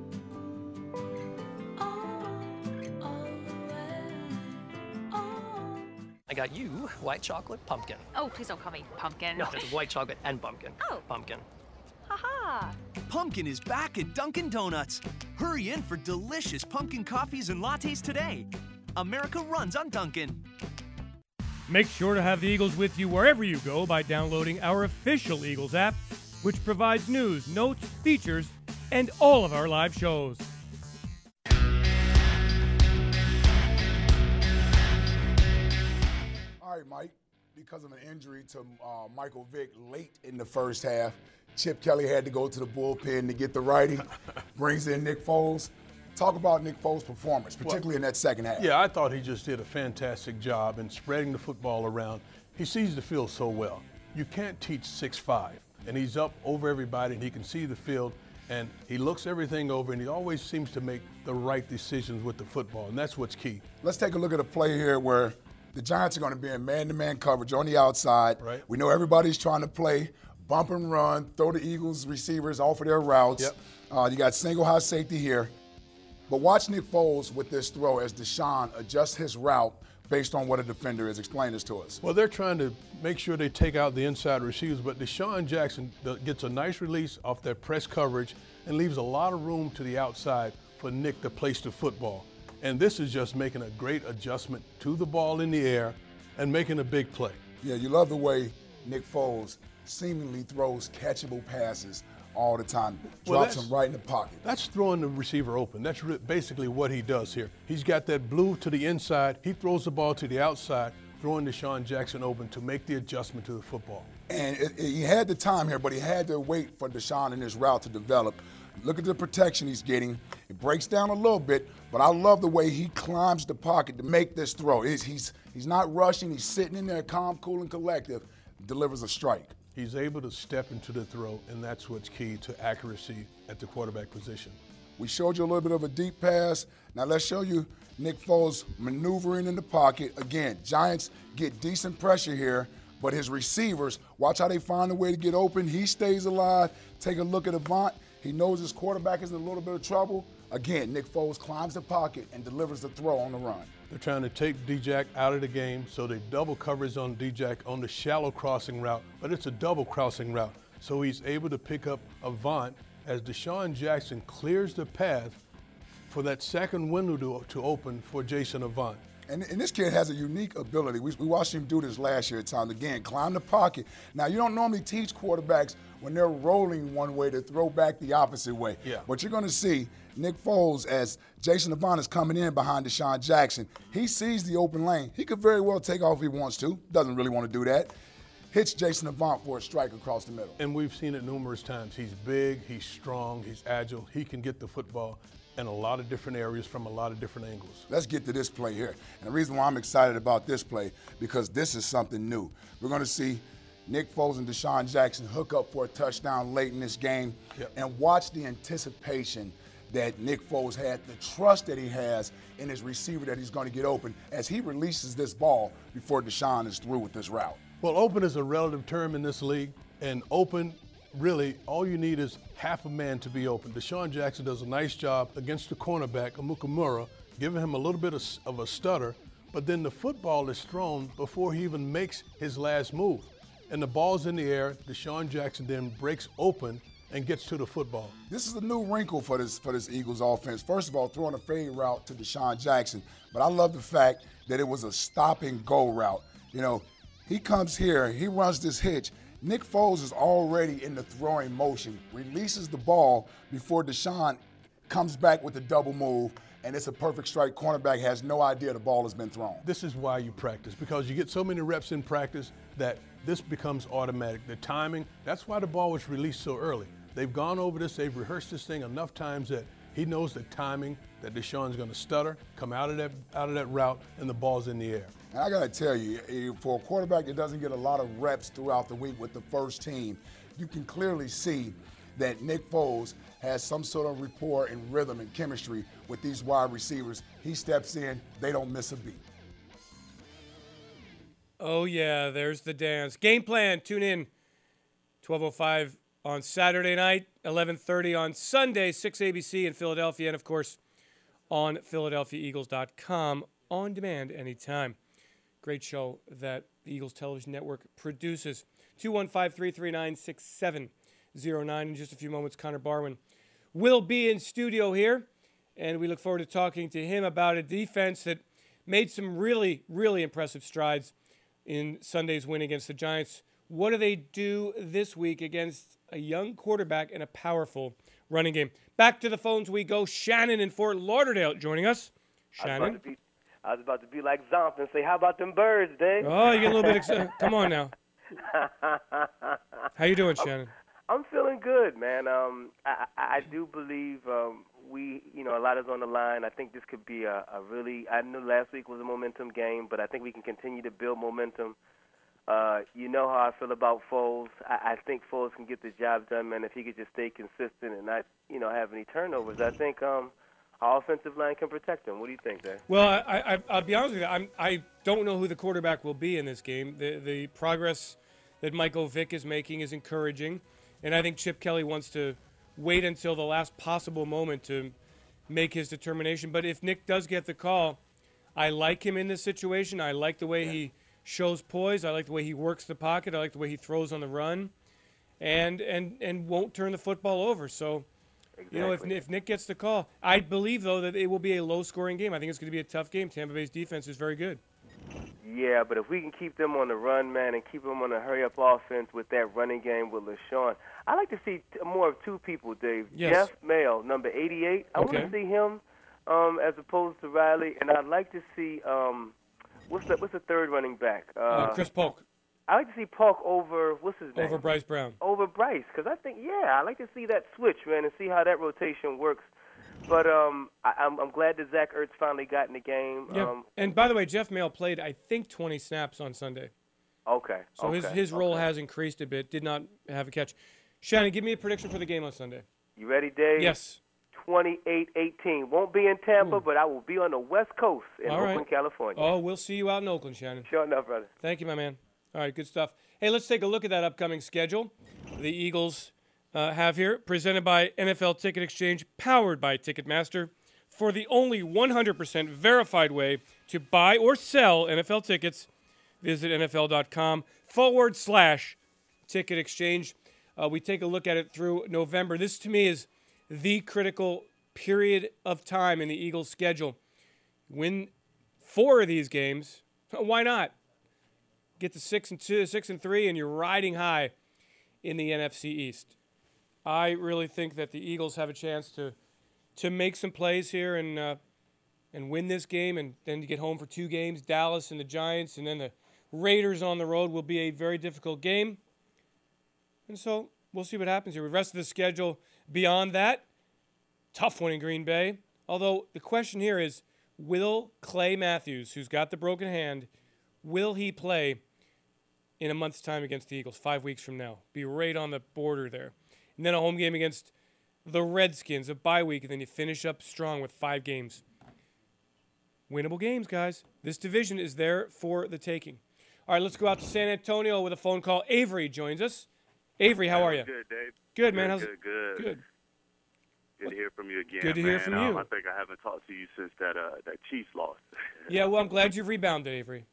I got you white chocolate pumpkin. Oh, please don't call me pumpkin. No, it's white chocolate and pumpkin. Oh. Pumpkin. Haha. Pumpkin is back at Dunkin' Donuts. Hurry in for delicious pumpkin coffees and lattes today. America runs on Dunkin'. Make sure to have the Eagles with you wherever you go by downloading our official Eagles app, which provides news, notes, features, and all of our live shows. All right, Mike, because of an injury to uh, Michael Vick late in the first half, Chip Kelly had to go to the bullpen to get the righty, brings in Nick Foles. Talk about Nick Foles' performance, particularly well, in that second half. Yeah, I thought he just did a fantastic job in spreading the football around. He sees the field so well. You can't teach six five, and he's up over everybody, and he can see the field, and he looks everything over, and he always seems to make the right decisions with the football, and that's what's key. Let's take a look at a play here where the Giants are going to be in man-to-man coverage on the outside. Right. We know everybody's trying to play bump and run, throw the Eagles receivers off of their routes. Yep. Uh, you got single high safety here. But watch Nick Foles with this throw as Deshaun adjusts his route based on what a defender is. Explain this to us. Well, they're trying to make sure they take out the inside receivers, but Deshaun Jackson gets a nice release off that press coverage and leaves a lot of room to the outside for Nick to place the football. And this is just making a great adjustment to the ball in the air and making a big play. Yeah, you love the way Nick Foles seemingly throws catchable passes all the time, drops well, them right in the pocket. That's throwing the receiver open. That's re- basically what he does here. He's got that blue to the inside. He throws the ball to the outside, throwing Deshaun Jackson open to make the adjustment to the football. And it, it, he had the time here, but he had to wait for Deshaun and his route to develop. Look at the protection he's getting. It breaks down a little bit, but I love the way he climbs the pocket to make this throw. He's, he's, he's not rushing. He's sitting in there calm, cool, and collective, delivers a strike. He's able to step into the throw, and that's what's key to accuracy at the quarterback position. We showed you a little bit of a deep pass. Now let's show you Nick Foles maneuvering in the pocket. Again, Giants get decent pressure here, but his receivers, watch how they find a way to get open. He stays alive. Take a look at Avant. He knows his quarterback is in a little bit of trouble. Again, Nick Foles climbs the pocket and delivers the throw on the run. They're trying to take D-Jack out of the game, so they double coverage on D-Jack on the shallow crossing route, but it's a double crossing route. So he's able to pick up Avant as Deshaun Jackson clears the path for that second window to, to open for Jason Avant. And, and this kid has a unique ability. We, we watched him do this last year at times. Again, climb the pocket. Now, you don't normally teach quarterbacks when they're rolling one way to throw back the opposite way. Yeah. But you're going to see Nick Foles, as Jason Avant is coming in behind Deshaun Jackson, he sees the open lane. He could very well take off if he wants to. Doesn't really want to do that. Hits Jason Avant for a strike across the middle. And we've seen it numerous times. He's big, he's strong, he's agile. He can get the football in a lot of different areas from a lot of different angles. Let's get to this play here. And the reason why I'm excited about this play, because this is something new. We're going to see Nick Foles and Deshaun Jackson hook up for a touchdown late in this game. Yep. And watch the anticipation that Nick Foles had, the trust that he has in his receiver that he's going to get open as he releases this ball before Deshaun is through with this route. Well, open is a relative term in this league, and open, really, all you need is half a man to be open. Deshaun Jackson does a nice job against the cornerback, Amukamura, giving him a little bit of, of a stutter, but then the football is thrown before he even makes his last move. And the ball's in the air, Deshaun Jackson then breaks open and gets to the football. This is a new wrinkle for this for this Eagles offense. First of all, throwing a fade route to Deshaun Jackson, but I love the fact that it was a stop and go route. You know, he comes here, he runs this hitch. Nick Foles is already in the throwing motion, releases the ball before Deshaun comes back with a double move, and it's a perfect strike. Cornerback has no idea the ball has been thrown. This is why you practice, because you get so many reps in practice that this becomes automatic. The timing, that's why the ball was released so early. They've gone over this, they've rehearsed this thing enough times that he knows the timing, that Deshaun's going to stutter, come out of that out of that route, and the ball's in the air. And I got to tell you, for a quarterback that doesn't get a lot of reps throughout the week with the first team, you can clearly see that Nick Foles has some sort of rapport and rhythm and chemistry with these wide receivers. He steps in, they don't miss a beat. Oh, yeah, there's the dance. Game plan, tune in, twelve oh five on Saturday night, eleven thirty on Sunday, six A B C in Philadelphia, and, of course, on Philadelphia Eagles dot com, on demand anytime. Great show that the Eagles Television Network produces. two one five, three three nine, six seven zero nine. In just a few moments, Connor Barwin will be in studio here, and we look forward to talking to him about a defense that made some really, really impressive strides in Sunday's win against the Giants. What do they do this week against a young quarterback and a powerful running game? Back to the phones we go. Shannon in Fort Lauderdale joining us. Shannon. I was about to be like Zomp and say, how about them birds, Dave? Oh, you get a little bit excited. Come on now. How you doing, Shannon? I'm, I'm feeling good, man. Um, I, I do believe um, we, you know, a lot is on the line. I think this could be a, a really, I knew last week was a momentum game, but I think we can continue to build momentum. Uh, you know how I feel about Foles. I, I think Foles can get the job done, man, if he could just stay consistent and not, you know, have any turnovers. I think um, our offensive line can protect him. What do you think, Dave? Well, I, I, I'll be honest with you. I'm, I don't know who the quarterback will be in this game. The, the progress that Michael Vick is making is encouraging, and I think Chip Kelly wants to wait until the last possible moment to make his determination. But if Nick does get the call, I like him in this situation. I like the way yeah. he shows poise. I like the way he works the pocket. I like the way he throws on the run, and and and won't turn the football over. So, exactly. you know, if if Nick gets the call, I believe though that it will be a low-scoring game. I think it's going to be a tough game. Tampa Bay's defense is very good. Yeah, but if we can keep them on the run, man, and keep them on a hurry-up offense with that running game with LaShawn, I like to see t- more of two people, Dave. Yes. Jeff Mail, number eighty-eight. I okay. want to see him um, as opposed to Riley, and I'd like to see. Um, What's the what's the third running back? Uh, uh, Chris Polk. I like to see Polk over what's his name? Over Bryce Brown. Over Bryce, because I think yeah, I like to see that switch, man, and see how that rotation works. But um, I, I'm I'm glad that Zach Ertz finally got in the game. Yeah. Um, and by the way, Jeff Mail played I think twenty snaps on Sunday. Okay. So okay. his his role okay. has increased a bit. Did not have a catch. Shannon, give me a prediction for the game on Sunday. You ready, Dave? Yes. twenty-eight eighteen. Won't be in Tampa, Ooh. but I will be on the West Coast in All Oakland, right. California. Oh, we'll see you out in Oakland, Shannon. Sure enough, brother. Thank you, my man. All right, good stuff. Hey, let's take a look at that upcoming schedule the Eagles uh, have here, presented by N F L Ticket Exchange, powered by Ticketmaster, for the only one hundred percent verified way to buy or sell N F L tickets. Visit N F L dot com forward slash ticket exchange. Uh, we take a look at it through November. This, to me, is the critical period of time in the Eagles' schedule. Win four of these games. Why not? Get to six and two, six and three, and you're riding high in the N F C East. I really think that the Eagles have a chance to to make some plays here and uh, and win this game, and then to get home for two games, Dallas and the Giants, and then the Raiders on the road will be a very difficult game. And so we'll see what happens here. The rest of the schedule beyond that, tough one in Green Bay. Although the question here is, will Clay Matthews, who's got the broken hand, will he play in a month's time against the Eagles, five weeks from now? Be right on the border there. And then a home game against the Redskins, a bye week, and then you finish up strong with five games. Winnable games, guys. This division is there for the taking. All right, let's go out to San Antonio with a phone call. Avery joins us. Avery, how are you? Good, Dave. Good, man. Good, How's good, good. Good. Good to hear from you again. Good to man. hear from um, you. I think I haven't talked to you since that uh, that Chiefs loss. Yeah, well, I'm glad you've rebounded, Avery.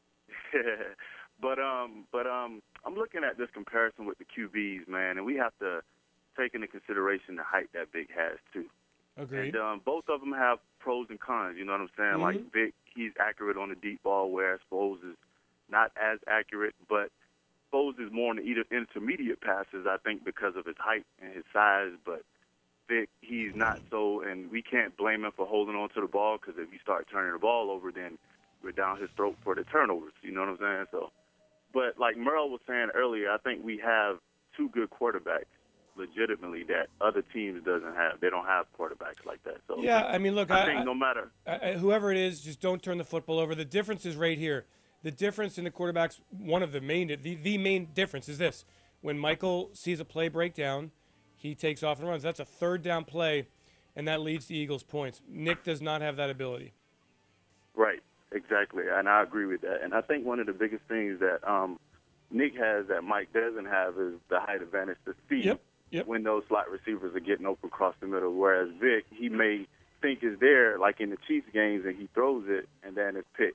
but um, but um, I'm looking at this comparison with the Q Bs, man, and we have to take into consideration the height that Vic has too. Agreed. And um, both of them have pros and cons. You know what I'm saying? Mm-hmm. Like Vic, he's accurate on the deep ball, whereas Foles is not as accurate, but Foles is more on the either intermediate passes, I think, because of his height and his size. But Vic, he's not so, and we can't blame him for holding on to the ball, because if you start turning the ball over, then we're down his throat for the turnovers. You know what I'm saying? So, but like Merle was saying earlier, I think we have two good quarterbacks, legitimately, that other teams doesn't have. They don't have quarterbacks like that. So yeah, I mean, look, I, I think I, no matter I, whoever it is, just don't turn the football over. The difference is right here. The difference in the quarterbacks, one of the main, the, the main difference is this: when Michael sees a play break down, he takes off and runs. That's a third down play, and that leads to Eagles points. Nick does not have that ability. Right, exactly, and I agree with that. And I think one of the biggest things that um, Nick has that Mike doesn't have is the height advantage to see yep, yep. when those slot receivers are getting open across the middle, whereas Vic, he may think is there, like in the Chiefs games, and he throws it, and then it's picked.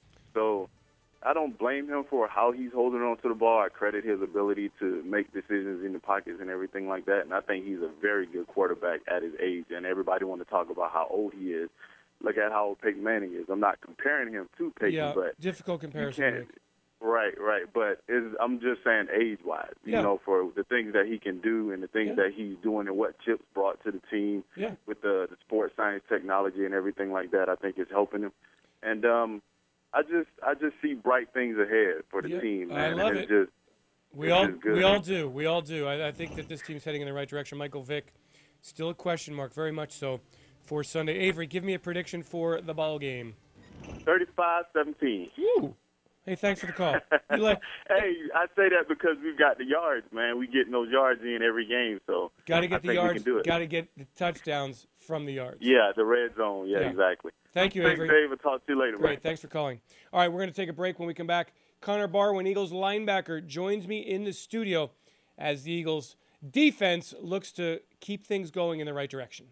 So I don't blame him for how he's holding on to the ball. I credit his ability to make decisions in the pockets and everything like that. And I think he's a very good quarterback at his age. And everybody want to talk about how old he is. Look at how old Peyton Manning is. I'm not comparing him to Peyton, yeah, but difficult comparison. Nick. Right, right. But it's, I'm just saying age-wise, yeah. you know, for the things that he can do and the things yeah. that he's doing and what Chip's brought to the team yeah. with the, the sports science technology and everything like that, I think is helping him. And um, I just I just see bright things ahead for the yeah, team, man. I love and it. it's just, we it's all just good. we all do. We all do. I, I think that this team's heading in the right direction. Michael Vick, still a question mark, very much so, for Sunday. Avery, give me a prediction for the ball game. thirty-five seventeen. Woo. Hey, thanks for the call. You like, hey, I say that because we've got the yards, man. We getting those yards in every game, so got to get I the think yards. We can do it. Got to get the touchdowns from the yards. Yeah, the red zone. Yeah, yeah. exactly. Thank you, Thanks, Avery. Dave. I'll talk to you later. Great. Man. Thanks for calling. All right, we're going to take a break. When we come back, Connor Barwin, Eagles linebacker, joins me in the studio as the Eagles defense looks to keep things going in the right direction.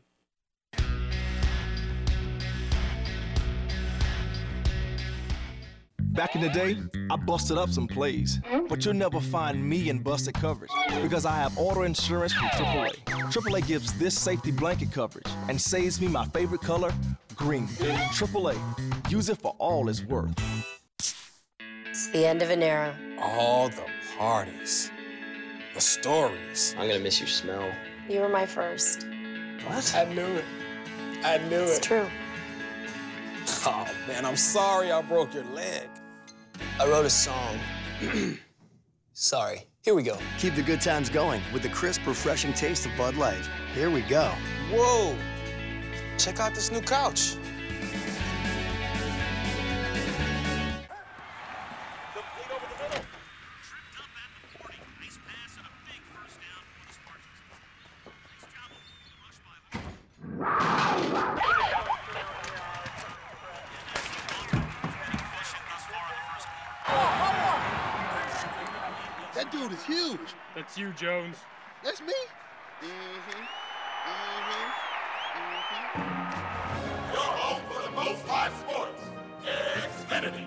Back in the day, I busted up some plays, but you'll never find me in busted coverage because I have auto insurance from triple A. triple A gives this safety blanket coverage and saves me my favorite color, green. triple A, use it for all it's worth. It's the end of an era. All the parties, the stories. I'm gonna miss your smell. You were my first. What? I knew it. I knew it's it. It's true. Oh, man, I'm sorry I broke your leg. I wrote a song. Sorry. Here we go. Keep the good times going with the crisp, refreshing taste of Bud Light. Here we go. Whoa. Check out this new couch. That dude is huge. That's you, Jones. That's me. Mm-hmm. Mm-hmm. Mm-hmm. You're home for the most live sports. Xfinity.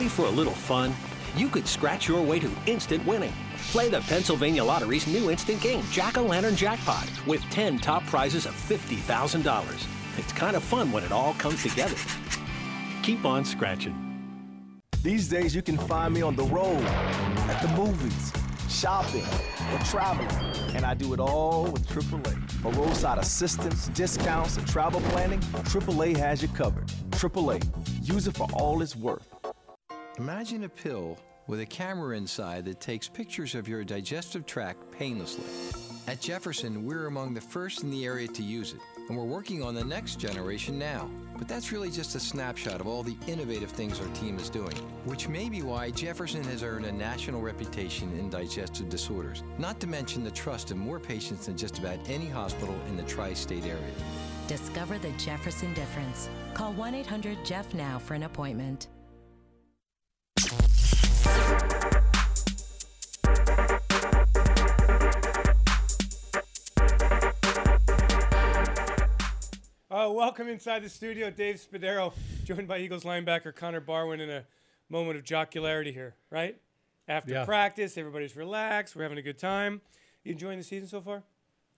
Ready for a little fun? You could scratch your way to instant winning. Play the Pennsylvania Lottery's new instant game, Jack-O-Lantern Jackpot, with ten top prizes of fifty thousand dollars. It's kind of fun when it all comes together. Keep on scratching. These days you can find me on the road, at the movies, shopping, or traveling. And I do it all with triple A. For roadside assistance, discounts, and travel planning, triple A has you covered. triple A, use it for all it's worth. Imagine a pill with a camera inside that takes pictures of your digestive tract painlessly. At Jefferson, we're among the first in the area to use it, and we're working on the next generation now. But that's really just a snapshot of all the innovative things our team is doing, which may be why Jefferson has earned a national reputation in digestive disorders, not to mention the trust of more patients than just about any hospital in the tri-state area. Discover the Jefferson difference. Call one eight hundred Jeff now for an appointment. Uh, welcome inside the studio, Dave Spadaro, joined by Eagles linebacker Connor Barwin in a moment of jocularity here, right? After Yeah. practice, everybody's relaxed. We're having a good time. You enjoying the season so far?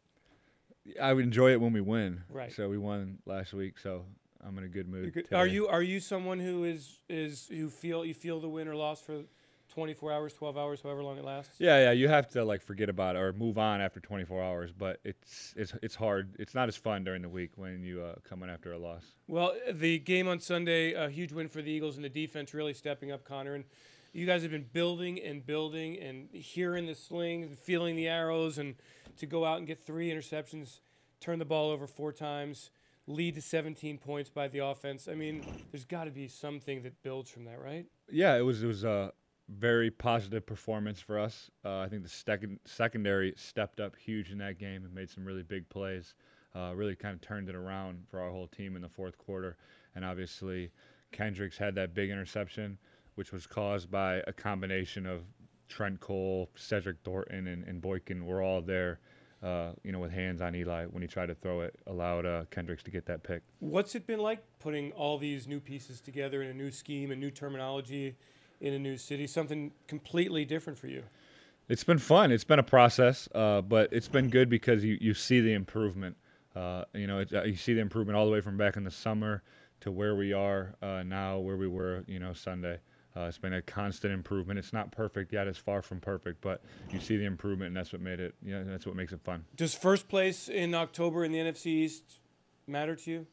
I would enjoy it when we win. Right. So we won last week, so I'm in a good mood. Good. today. Are you are you someone who is is who feel you feel the win or loss for twenty-four hours, twelve hours, however long it lasts? Yeah, yeah. You have to like forget about it or move on after twenty-four hours, but it's it's it's hard. It's not as fun during the week when you uh, come in after a loss. Well, the game on Sunday, a huge win for the Eagles, and the defense really stepping up, Connor. And you guys have been building and building and hearing the slings and feeling the arrows, and to go out and get three interceptions, turn the ball over four times, lead to seventeen points by the offense. I mean, there's got to be something that builds from that, right? Yeah, it was it was a very positive performance for us. Uh, I think the second secondary stepped up huge in that game and made some really big plays. Uh, really kind of turned it around for our whole team in the fourth quarter. And obviously, Kendricks had that big interception, which was caused by a combination of Trent Cole, Cedric Thornton, and, and Boykin were all there, uh, you know, with hands on Eli when he tried to throw it, allowed uh, Kendricks to get that pick. What's it been like putting all these new pieces together in a new scheme, a new terminology, in a new city, something completely different for you? It's been fun. It's been a process, uh, but it's been good because you, you see the improvement. Uh, you know, it's, uh, you see the improvement all the way from back in the summer to where we are uh, now, where we were, you know, Sunday. Uh, it's been a constant improvement. It's not perfect yet. It's far from perfect, but you see the improvement, and that's what made it. You know, that's what makes it fun. Does first place in October in the N F C East matter to you?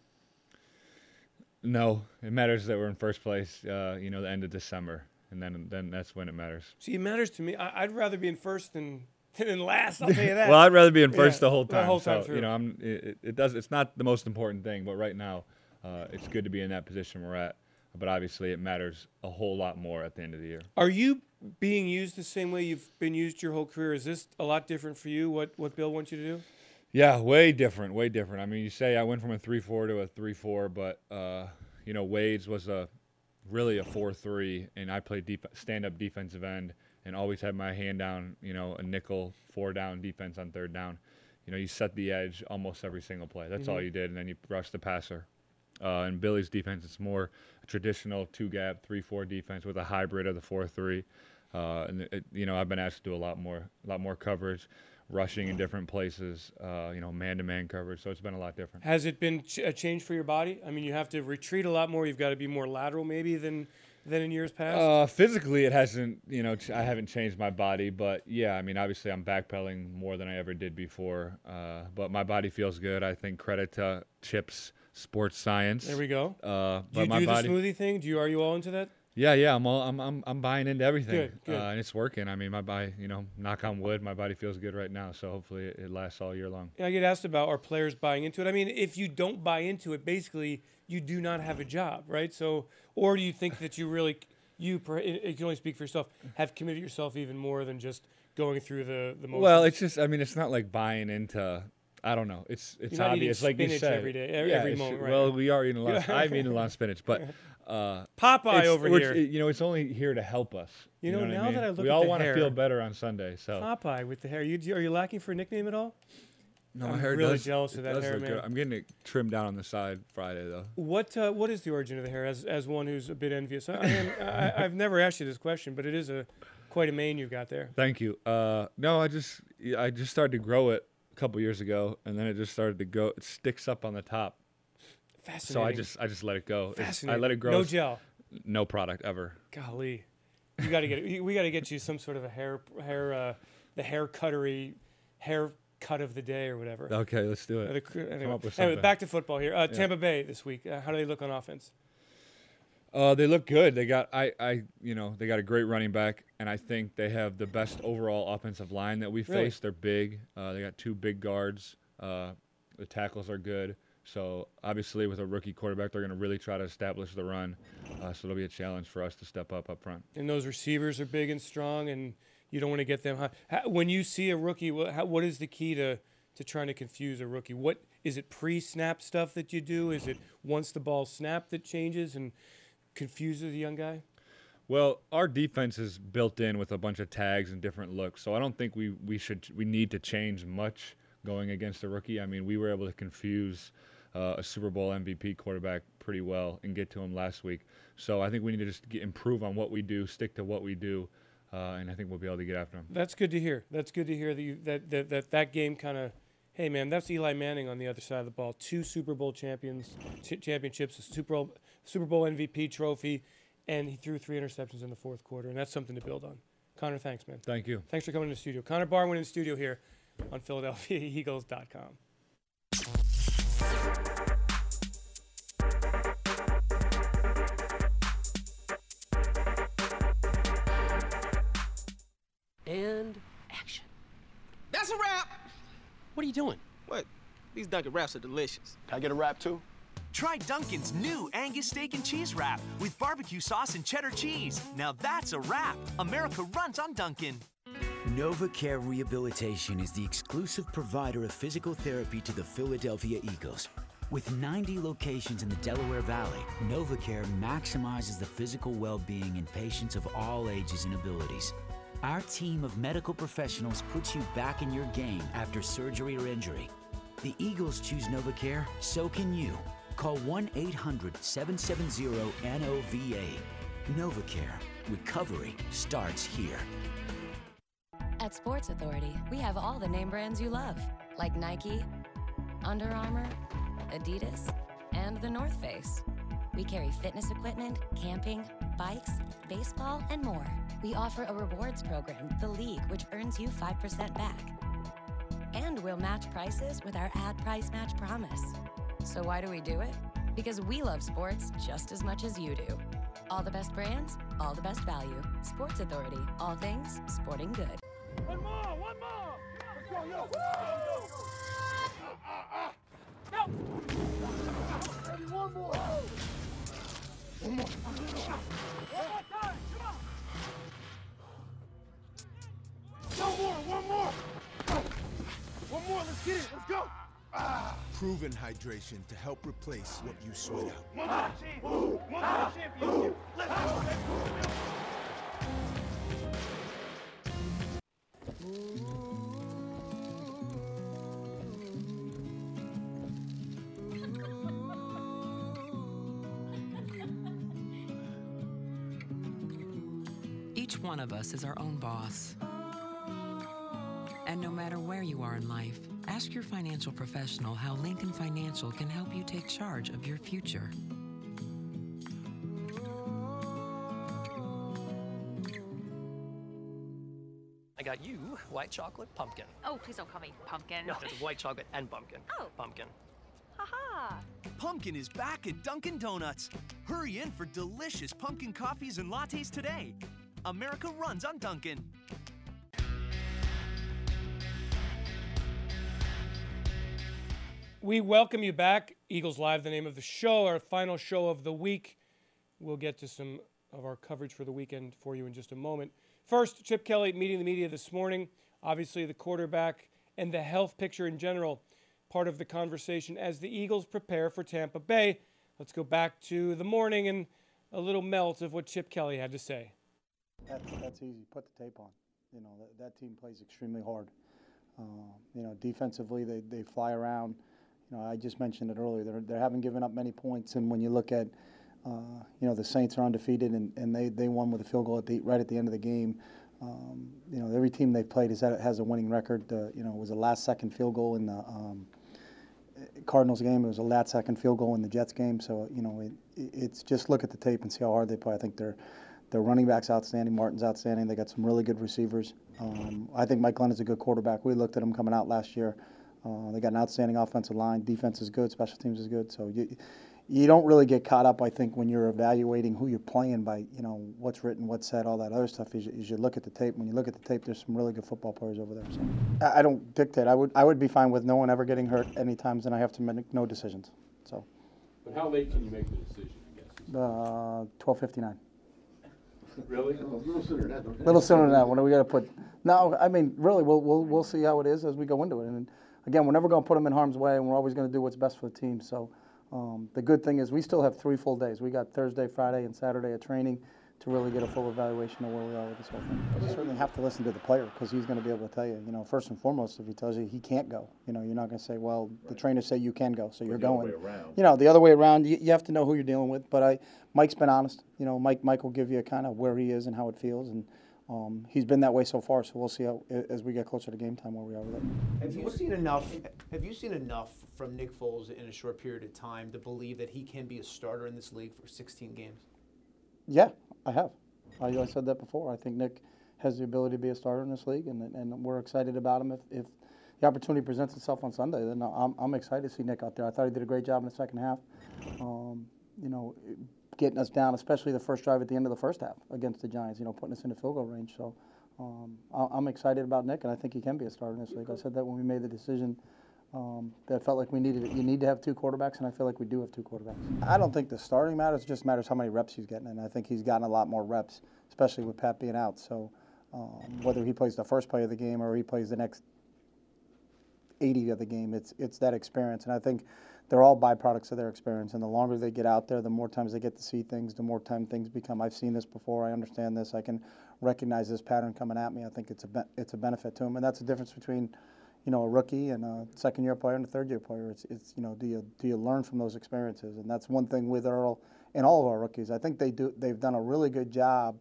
No, it matters that we're in first place. Uh, you know, the end of December. And then, then that's when it matters. See, it matters to me. I, I'd rather be in first than than last. I'll tell you that. Well, I'd rather be in first yeah, the whole time. The whole time so, through. You know, I'm. It, it does. It's not the most important thing, but right now, uh, it's good to be in that position we're at. But obviously, it matters a whole lot more at the end of the year. Are you being used the same way you've been used your whole career? Is this a lot different for you? What what Bill wants you to do? Yeah, way different. Way different. I mean, you say I went from a three four to a three four, but uh, you know, Wade's was a really a four three, and I played def- stand-up defensive end and always had my hand down, you know, a nickel, four-down defense on third down. You know, you set the edge almost every single play. That's Mm-hmm. all you did, and then you rush the passer. Uh, and Billy's defense, it's more a traditional two-gap, three four defense with a hybrid of the four three. Uh, and, it, you know, I've been asked to do a lot more, a lot more coverage, rushing in different places, uh, you know, man-to-man coverage. So it's been a lot different. Has it been ch- a change for your body? I mean, you have to retreat a lot more. You've got to be more lateral maybe than than in years past? Uh, physically, it hasn't, you know, ch- I haven't changed my body. But, yeah, I mean, obviously I'm backpedaling more than I ever did before. Uh, but my body feels good. I think credit to Chip's sports science. There we go. Uh, do but you my do body, the smoothie thing? Do you Are you all into that? Yeah, yeah, I'm all, I'm I'm I'm buying into everything, Good, good. Uh, and it's working. I mean, my body, you know, knock on wood, my body feels good right now. So hopefully it, it lasts all year long. Yeah, I get asked about are players buying into it. I mean, if you don't buy into it, basically you do not have a job, right? So, or do you think that you really, you, per- you can only speak for yourself, have committed yourself even more than just going through the the motions? Well, it's just, I mean, it's not like buying into. I don't know. It's it's You're not obvious, eating like you spinach said. every day, every, yeah, every it's- moment, right? Well, we are eating a lot. I'm eating a lot of spinach, but uh, Popeye it's- over which, here. You know, it's only here to help us. You know, what now I mean? that I look we at all the want to hair- feel better on Sunday. So Popeye with the hair. You, are you lacking for a nickname at all? No, my I'm hair really does, jealous of it that does hair, look man. good. I'm getting it trimmed down on the side Friday, though. What uh, what is the origin of the hair? As as one who's a bit envious, I, I am, I, I've never asked you this question, but it is a quite a mane you've got there. Thank you. Uh, no, I just I just started to grow it a couple years ago, and then it just started to go. It sticks up on the top. Fascinating. So I just I just let it go. It's- Fascinating. I let it grow. No s- gel. No product ever. Golly, you got to get we got to get you some sort of a hair hair uh, the hair cuttery hair cut of the day or whatever. Okay, let's do it. Uh, the cr- Come anyway. up with Anyway, something. back to football here. Uh, Yeah. Tampa Bay this week. Uh, how do they look on offense? Uh, they look good. They got I, I you know they got a great running back, and I think they have the best overall offensive line that we Really? face. They're big. Uh, they got two big guards. Uh, the tackles are good. So obviously, with a rookie quarterback, they're going to really try to establish the run. Uh, so it'll be a challenge for us to step up up front. And those receivers are big and strong, and you don't want to get them high. How, when you see a rookie, what, how, what is the key to to trying to confuse a rookie? What is it? Pre-snap stuff that you do? Is it once the ball's snapped that changes and confuses a young guy? Well, our defense is built in with a bunch of tags and different looks, so I don't think we, we should we need to change much going against a rookie. I mean, we were able to confuse uh, a Super Bowl M V P quarterback pretty well and get to him last week. So I think we need to just get, improve on what we do, stick to what we do, uh, and I think we'll be able to get after him. That's good to hear. That's good to hear that you, that, that that that game kind of. Hey man, that's Eli Manning on the other side of the ball. Two Super Bowl champions, ch- championships, a Super Bowl Super Bowl M V P trophy, and he threw three interceptions in the fourth quarter, and that's something to build on. Connor, thanks, man. Thank you. Thanks for coming to the studio. Connor Barwin in the studio here on Philadelphia Eagles dot com. And action. That's a wrap. What are you doing? What? These Dunkin' wraps are delicious. Can I get a wrap too? Try Dunkin's new Angus Steak and Cheese Wrap with barbecue sauce and cheddar cheese. Now that's a wrap. America runs on Dunkin'. NovaCare Rehabilitation is the exclusive provider of physical therapy to the Philadelphia Eagles. With ninety locations in the Delaware Valley, NovaCare maximizes the physical well-being in patients of all ages and abilities. Our team of medical professionals puts you back in your game after surgery or injury. The Eagles choose NovaCare, so can you. Call one eight hundred seven seven zero N O V A. NovaCare. Recovery starts here. At Sports Authority, we have all the name brands you love, like Nike, Under Armour, Adidas, and The North Face. We carry fitness equipment, camping, bikes, baseball, and more. We offer a rewards program, The League, which earns you five percent back. And we'll match prices with our ad price match promise. So why do we do it? Because we love sports just as much as you do. All the best brands, all the best value. Sports Authority, all things sporting good. One more, one more. Let's go, yo. Go. Ready, one more. One more. One more time. Come on. No more, one more. One more, let's get it. Let's go. Ah. Proven hydration to help replace what you sweat out. One more, one more championship. Let's go, baby. Each one of us is our own boss. And no matter where you are in life, ask your financial professional how Lincoln Financial can help you take charge of your future. I got you white chocolate pumpkin. Oh, please don't call me pumpkin. No, it's white chocolate and pumpkin. Oh. Pumpkin. Haha. Pumpkin is back at Dunkin' Donuts. Hurry in for delicious pumpkin coffees and lattes today. America runs on Dunkin'. We welcome you back. Eagles Live, the name of the show, our final show of the week. We'll get to some of our coverage for the weekend for you in just a moment. First, Chip Kelly meeting the media this morning. Obviously, the quarterback and the health picture in general, part of the conversation as the Eagles prepare for Tampa Bay. Let's go back to the morning and a little melt of what Chip Kelly had to say. That's, that's easy. Put the tape on. You know, that, that team plays extremely hard. Uh, you know, defensively, they, they fly around. You know, I just mentioned it earlier. They're, they haven't given up many points, and when you look at, uh, you know, the Saints are undefeated, and, and they, they won with a field goal at the, right at the end of the game. Um, you know, every team they've played has, has a winning record. Uh, you know, it was a last-second field goal in the um, Cardinals game. It was a last-second field goal in the Jets game. So, you know, it, it's just look at the tape and see how hard they play. I think they're their running back's outstanding. Martin's outstanding. They got some really good receivers. Um, I think Mike Glennon's a good quarterback. We looked at him coming out last year. Uh, they got an outstanding offensive line. Defense is good. Special teams is good. So you you don't really get caught up, I think, when you're evaluating who you're playing by, you know, what's written, what's said, all that other stuff. Is you, is you look at the tape. When you look at the tape, there's some really good football players over there. So I, I don't dictate. I would I would be fine with no one ever getting hurt any times, and I have to make no decisions. So. But how late can you make the decision? I guess. Uh, twelve fifty-nine. Really? A little sooner than that. A little sooner than that. When are we got to put? No, I mean, really, we'll we'll we'll see how it is as we go into it. And again, we're never going to put them in harm's way, and we're always going to do what's best for the team. So um, the good thing is we still have three full days. We got Thursday, Friday, and Saturday of training to really get a full evaluation of where we are with this whole thing. But you certainly have to listen to the player because he's going to be able to tell you. You know, first and foremost, if he tells you he can't go, you know, you're not going to say, well, right. The trainers say you can go, so you're going. You know, the other way around, you, you have to know who you're dealing with. But I, Mike's been honest. You know, Mike, Mike will give you kind of where he is and how it feels, and um, he's been that way so far. So we'll see how as we get closer to game time where we are with it. Have you seen enough? Have you seen enough from Nick Foles in a short period of time to believe that he can be a starter in this league for sixteen games? Yeah, I have. I, I said that before. I think Nick has the ability to be a starter in this league, and and we're excited about him. If, if the opportunity presents itself on Sunday, then I'm, I'm excited to see Nick out there. I thought he did a great job in the second half, um, you know, getting us down, especially the first drive at the end of the first half against the Giants, you know, putting us in the field goal range. So um, I'm excited about Nick, and I think he can be a starter in this league. I said that when we made the decision. Um, that felt like we needed it. You need to have two quarterbacks, and I feel like we do have two quarterbacks. I don't think the starting matters. It just matters how many reps he's getting, and I think he's gotten a lot more reps, especially with Pat being out. So um, whether he plays the first play of the game or he plays the next eighty of the game, it's it's that experience, and I think they're all byproducts of their experience. And the longer they get out there, the more times they get to see things, the more time things become. I've seen this before. I understand this. I can recognize this pattern coming at me. I think it's a be it's a benefit to him, and that's the difference between, you know, a rookie and a second-year player and a third-year player. It's, it's, you know, do you do you learn from those experiences? And that's one thing with Earl and all of our rookies. I think they do. They've done a really good job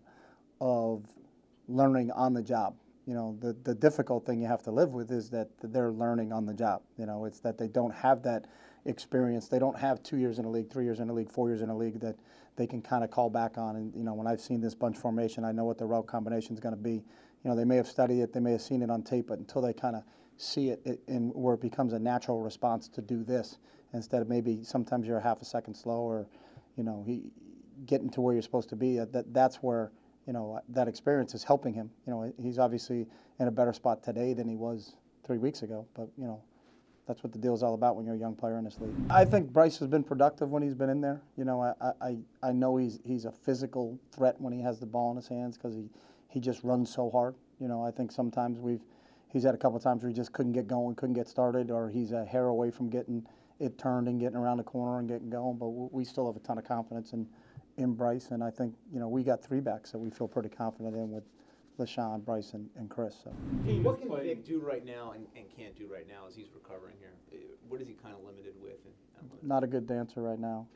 of learning on the job. You know, the the difficult thing you have to live with is that they're learning on the job. You know, it's that they don't have that experience. They don't have two years in a league, three years in a league, four years in a league that they can kind of call back on. And you know, when I've seen this bunch formation, I know what the route combination is going to be. You know, they may have studied it, they may have seen it on tape, but until they kind of see it, it in where it becomes a natural response to do this instead of maybe sometimes you're a half a second slow or, you know, he getting to where you're supposed to be. That that's where, you know, that experience is helping him. You know, he's obviously in a better spot today than he was three weeks ago. But you know, that's what the deal's all about when you're a young player in this league. I think Bryce has been productive when he's been in there. You know, I I, I know he's he's a physical threat when he has the ball in his hands because he he just runs so hard. You know, I think sometimes we've He's had a couple of times where he just couldn't get going, couldn't get started, or he's a hair away from getting it turned and getting around the corner and getting going. But we still have a ton of confidence in, in Bryce, and I think, you know, we got three backs that we feel pretty confident in with LeSean, Bryce, and, and Chris. So. What can Vic do right now and, and can't do right now as he's recovering here? What is he kind of limited with? And not a good dancer right now.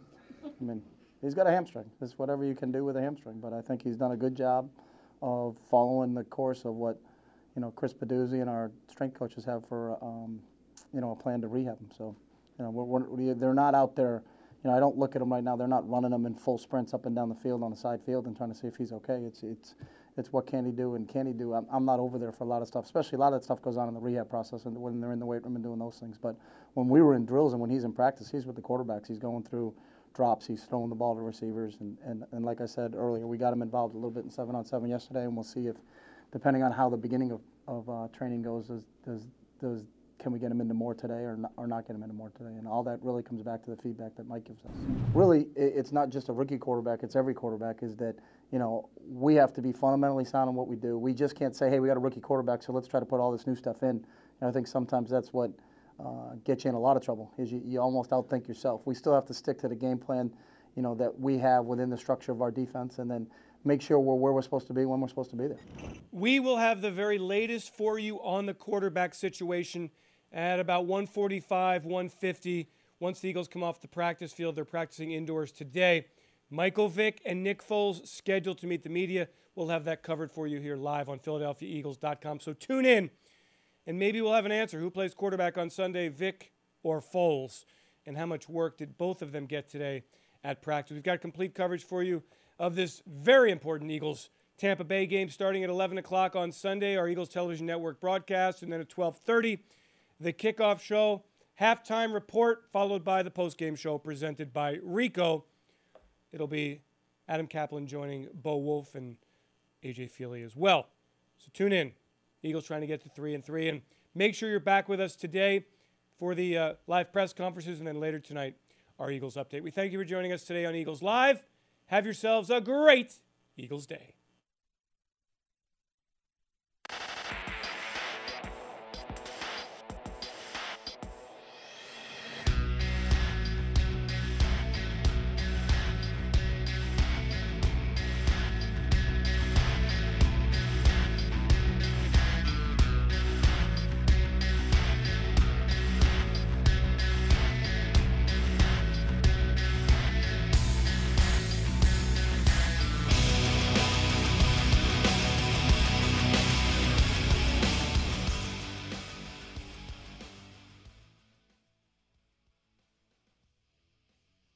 I mean, he's got a hamstring. It's whatever you can do with a hamstring, but I think he's done a good job of following the course of what, you know, Chris Peduzzi and our strength coaches have for, um, you know, a plan to rehab him. So, you know, we're, we're, they're not out there. You know, I don't look at them right now. They're not running them in full sprints up and down the field on the side field and trying to see if he's okay. It's it's it's what can he do and can he do. I'm, I'm not over there for a lot of stuff, especially a lot of that stuff goes on in the rehab process and when they're in the weight room and doing those things. But when we were in drills and when he's in practice, he's with the quarterbacks. He's going through drops. He's throwing the ball to receivers. And, and, and like I said earlier, we got him involved a little bit in seven on seven yesterday, and we'll see if, depending on how the beginning of, of uh, training goes, does, does, does, can we get him into more today or not, or not get him into more today? And all that really comes back to the feedback that Mike gives us. Really, it, it's not just a rookie quarterback, it's every quarterback, is that, you know, we have to be fundamentally sound in what we do. We just can't say, hey, we got a rookie quarterback, so let's try to put all this new stuff in. And I think sometimes that's what uh, gets you in a lot of trouble, is you, you almost outthink yourself. We still have to stick to the game plan, you know, that we have within the structure of our defense, and then make sure we're where we're supposed to be when we're supposed to be there. We will have the very latest for you on the quarterback situation at about one forty-five, one fifty. Once the Eagles come off the practice field, they're practicing indoors today. Michael Vick and Nick Foles scheduled to meet the media. We'll have that covered for you here live on Philadelphia Eagles dot com. So tune in, and maybe we'll have an answer. Who plays quarterback on Sunday, Vick or Foles? And how much work did both of them get today at practice? We've got complete coverage for you of this very important Eagles Tampa Bay game starting at eleven o'clock on Sunday, our Eagles Television Network broadcast, and then at twelve thirty, the kickoff show, halftime report, followed by the postgame show presented by Rico. It'll be Adam Kaplan joining Bo Wolf and A J Feely as well. So tune in. Eagles trying to get to three and three, and make sure you're back with us today for the uh, live press conferences, and then later tonight, our Eagles update. We thank you for joining us today on Eagles Live. Have yourselves a great Eagles Day.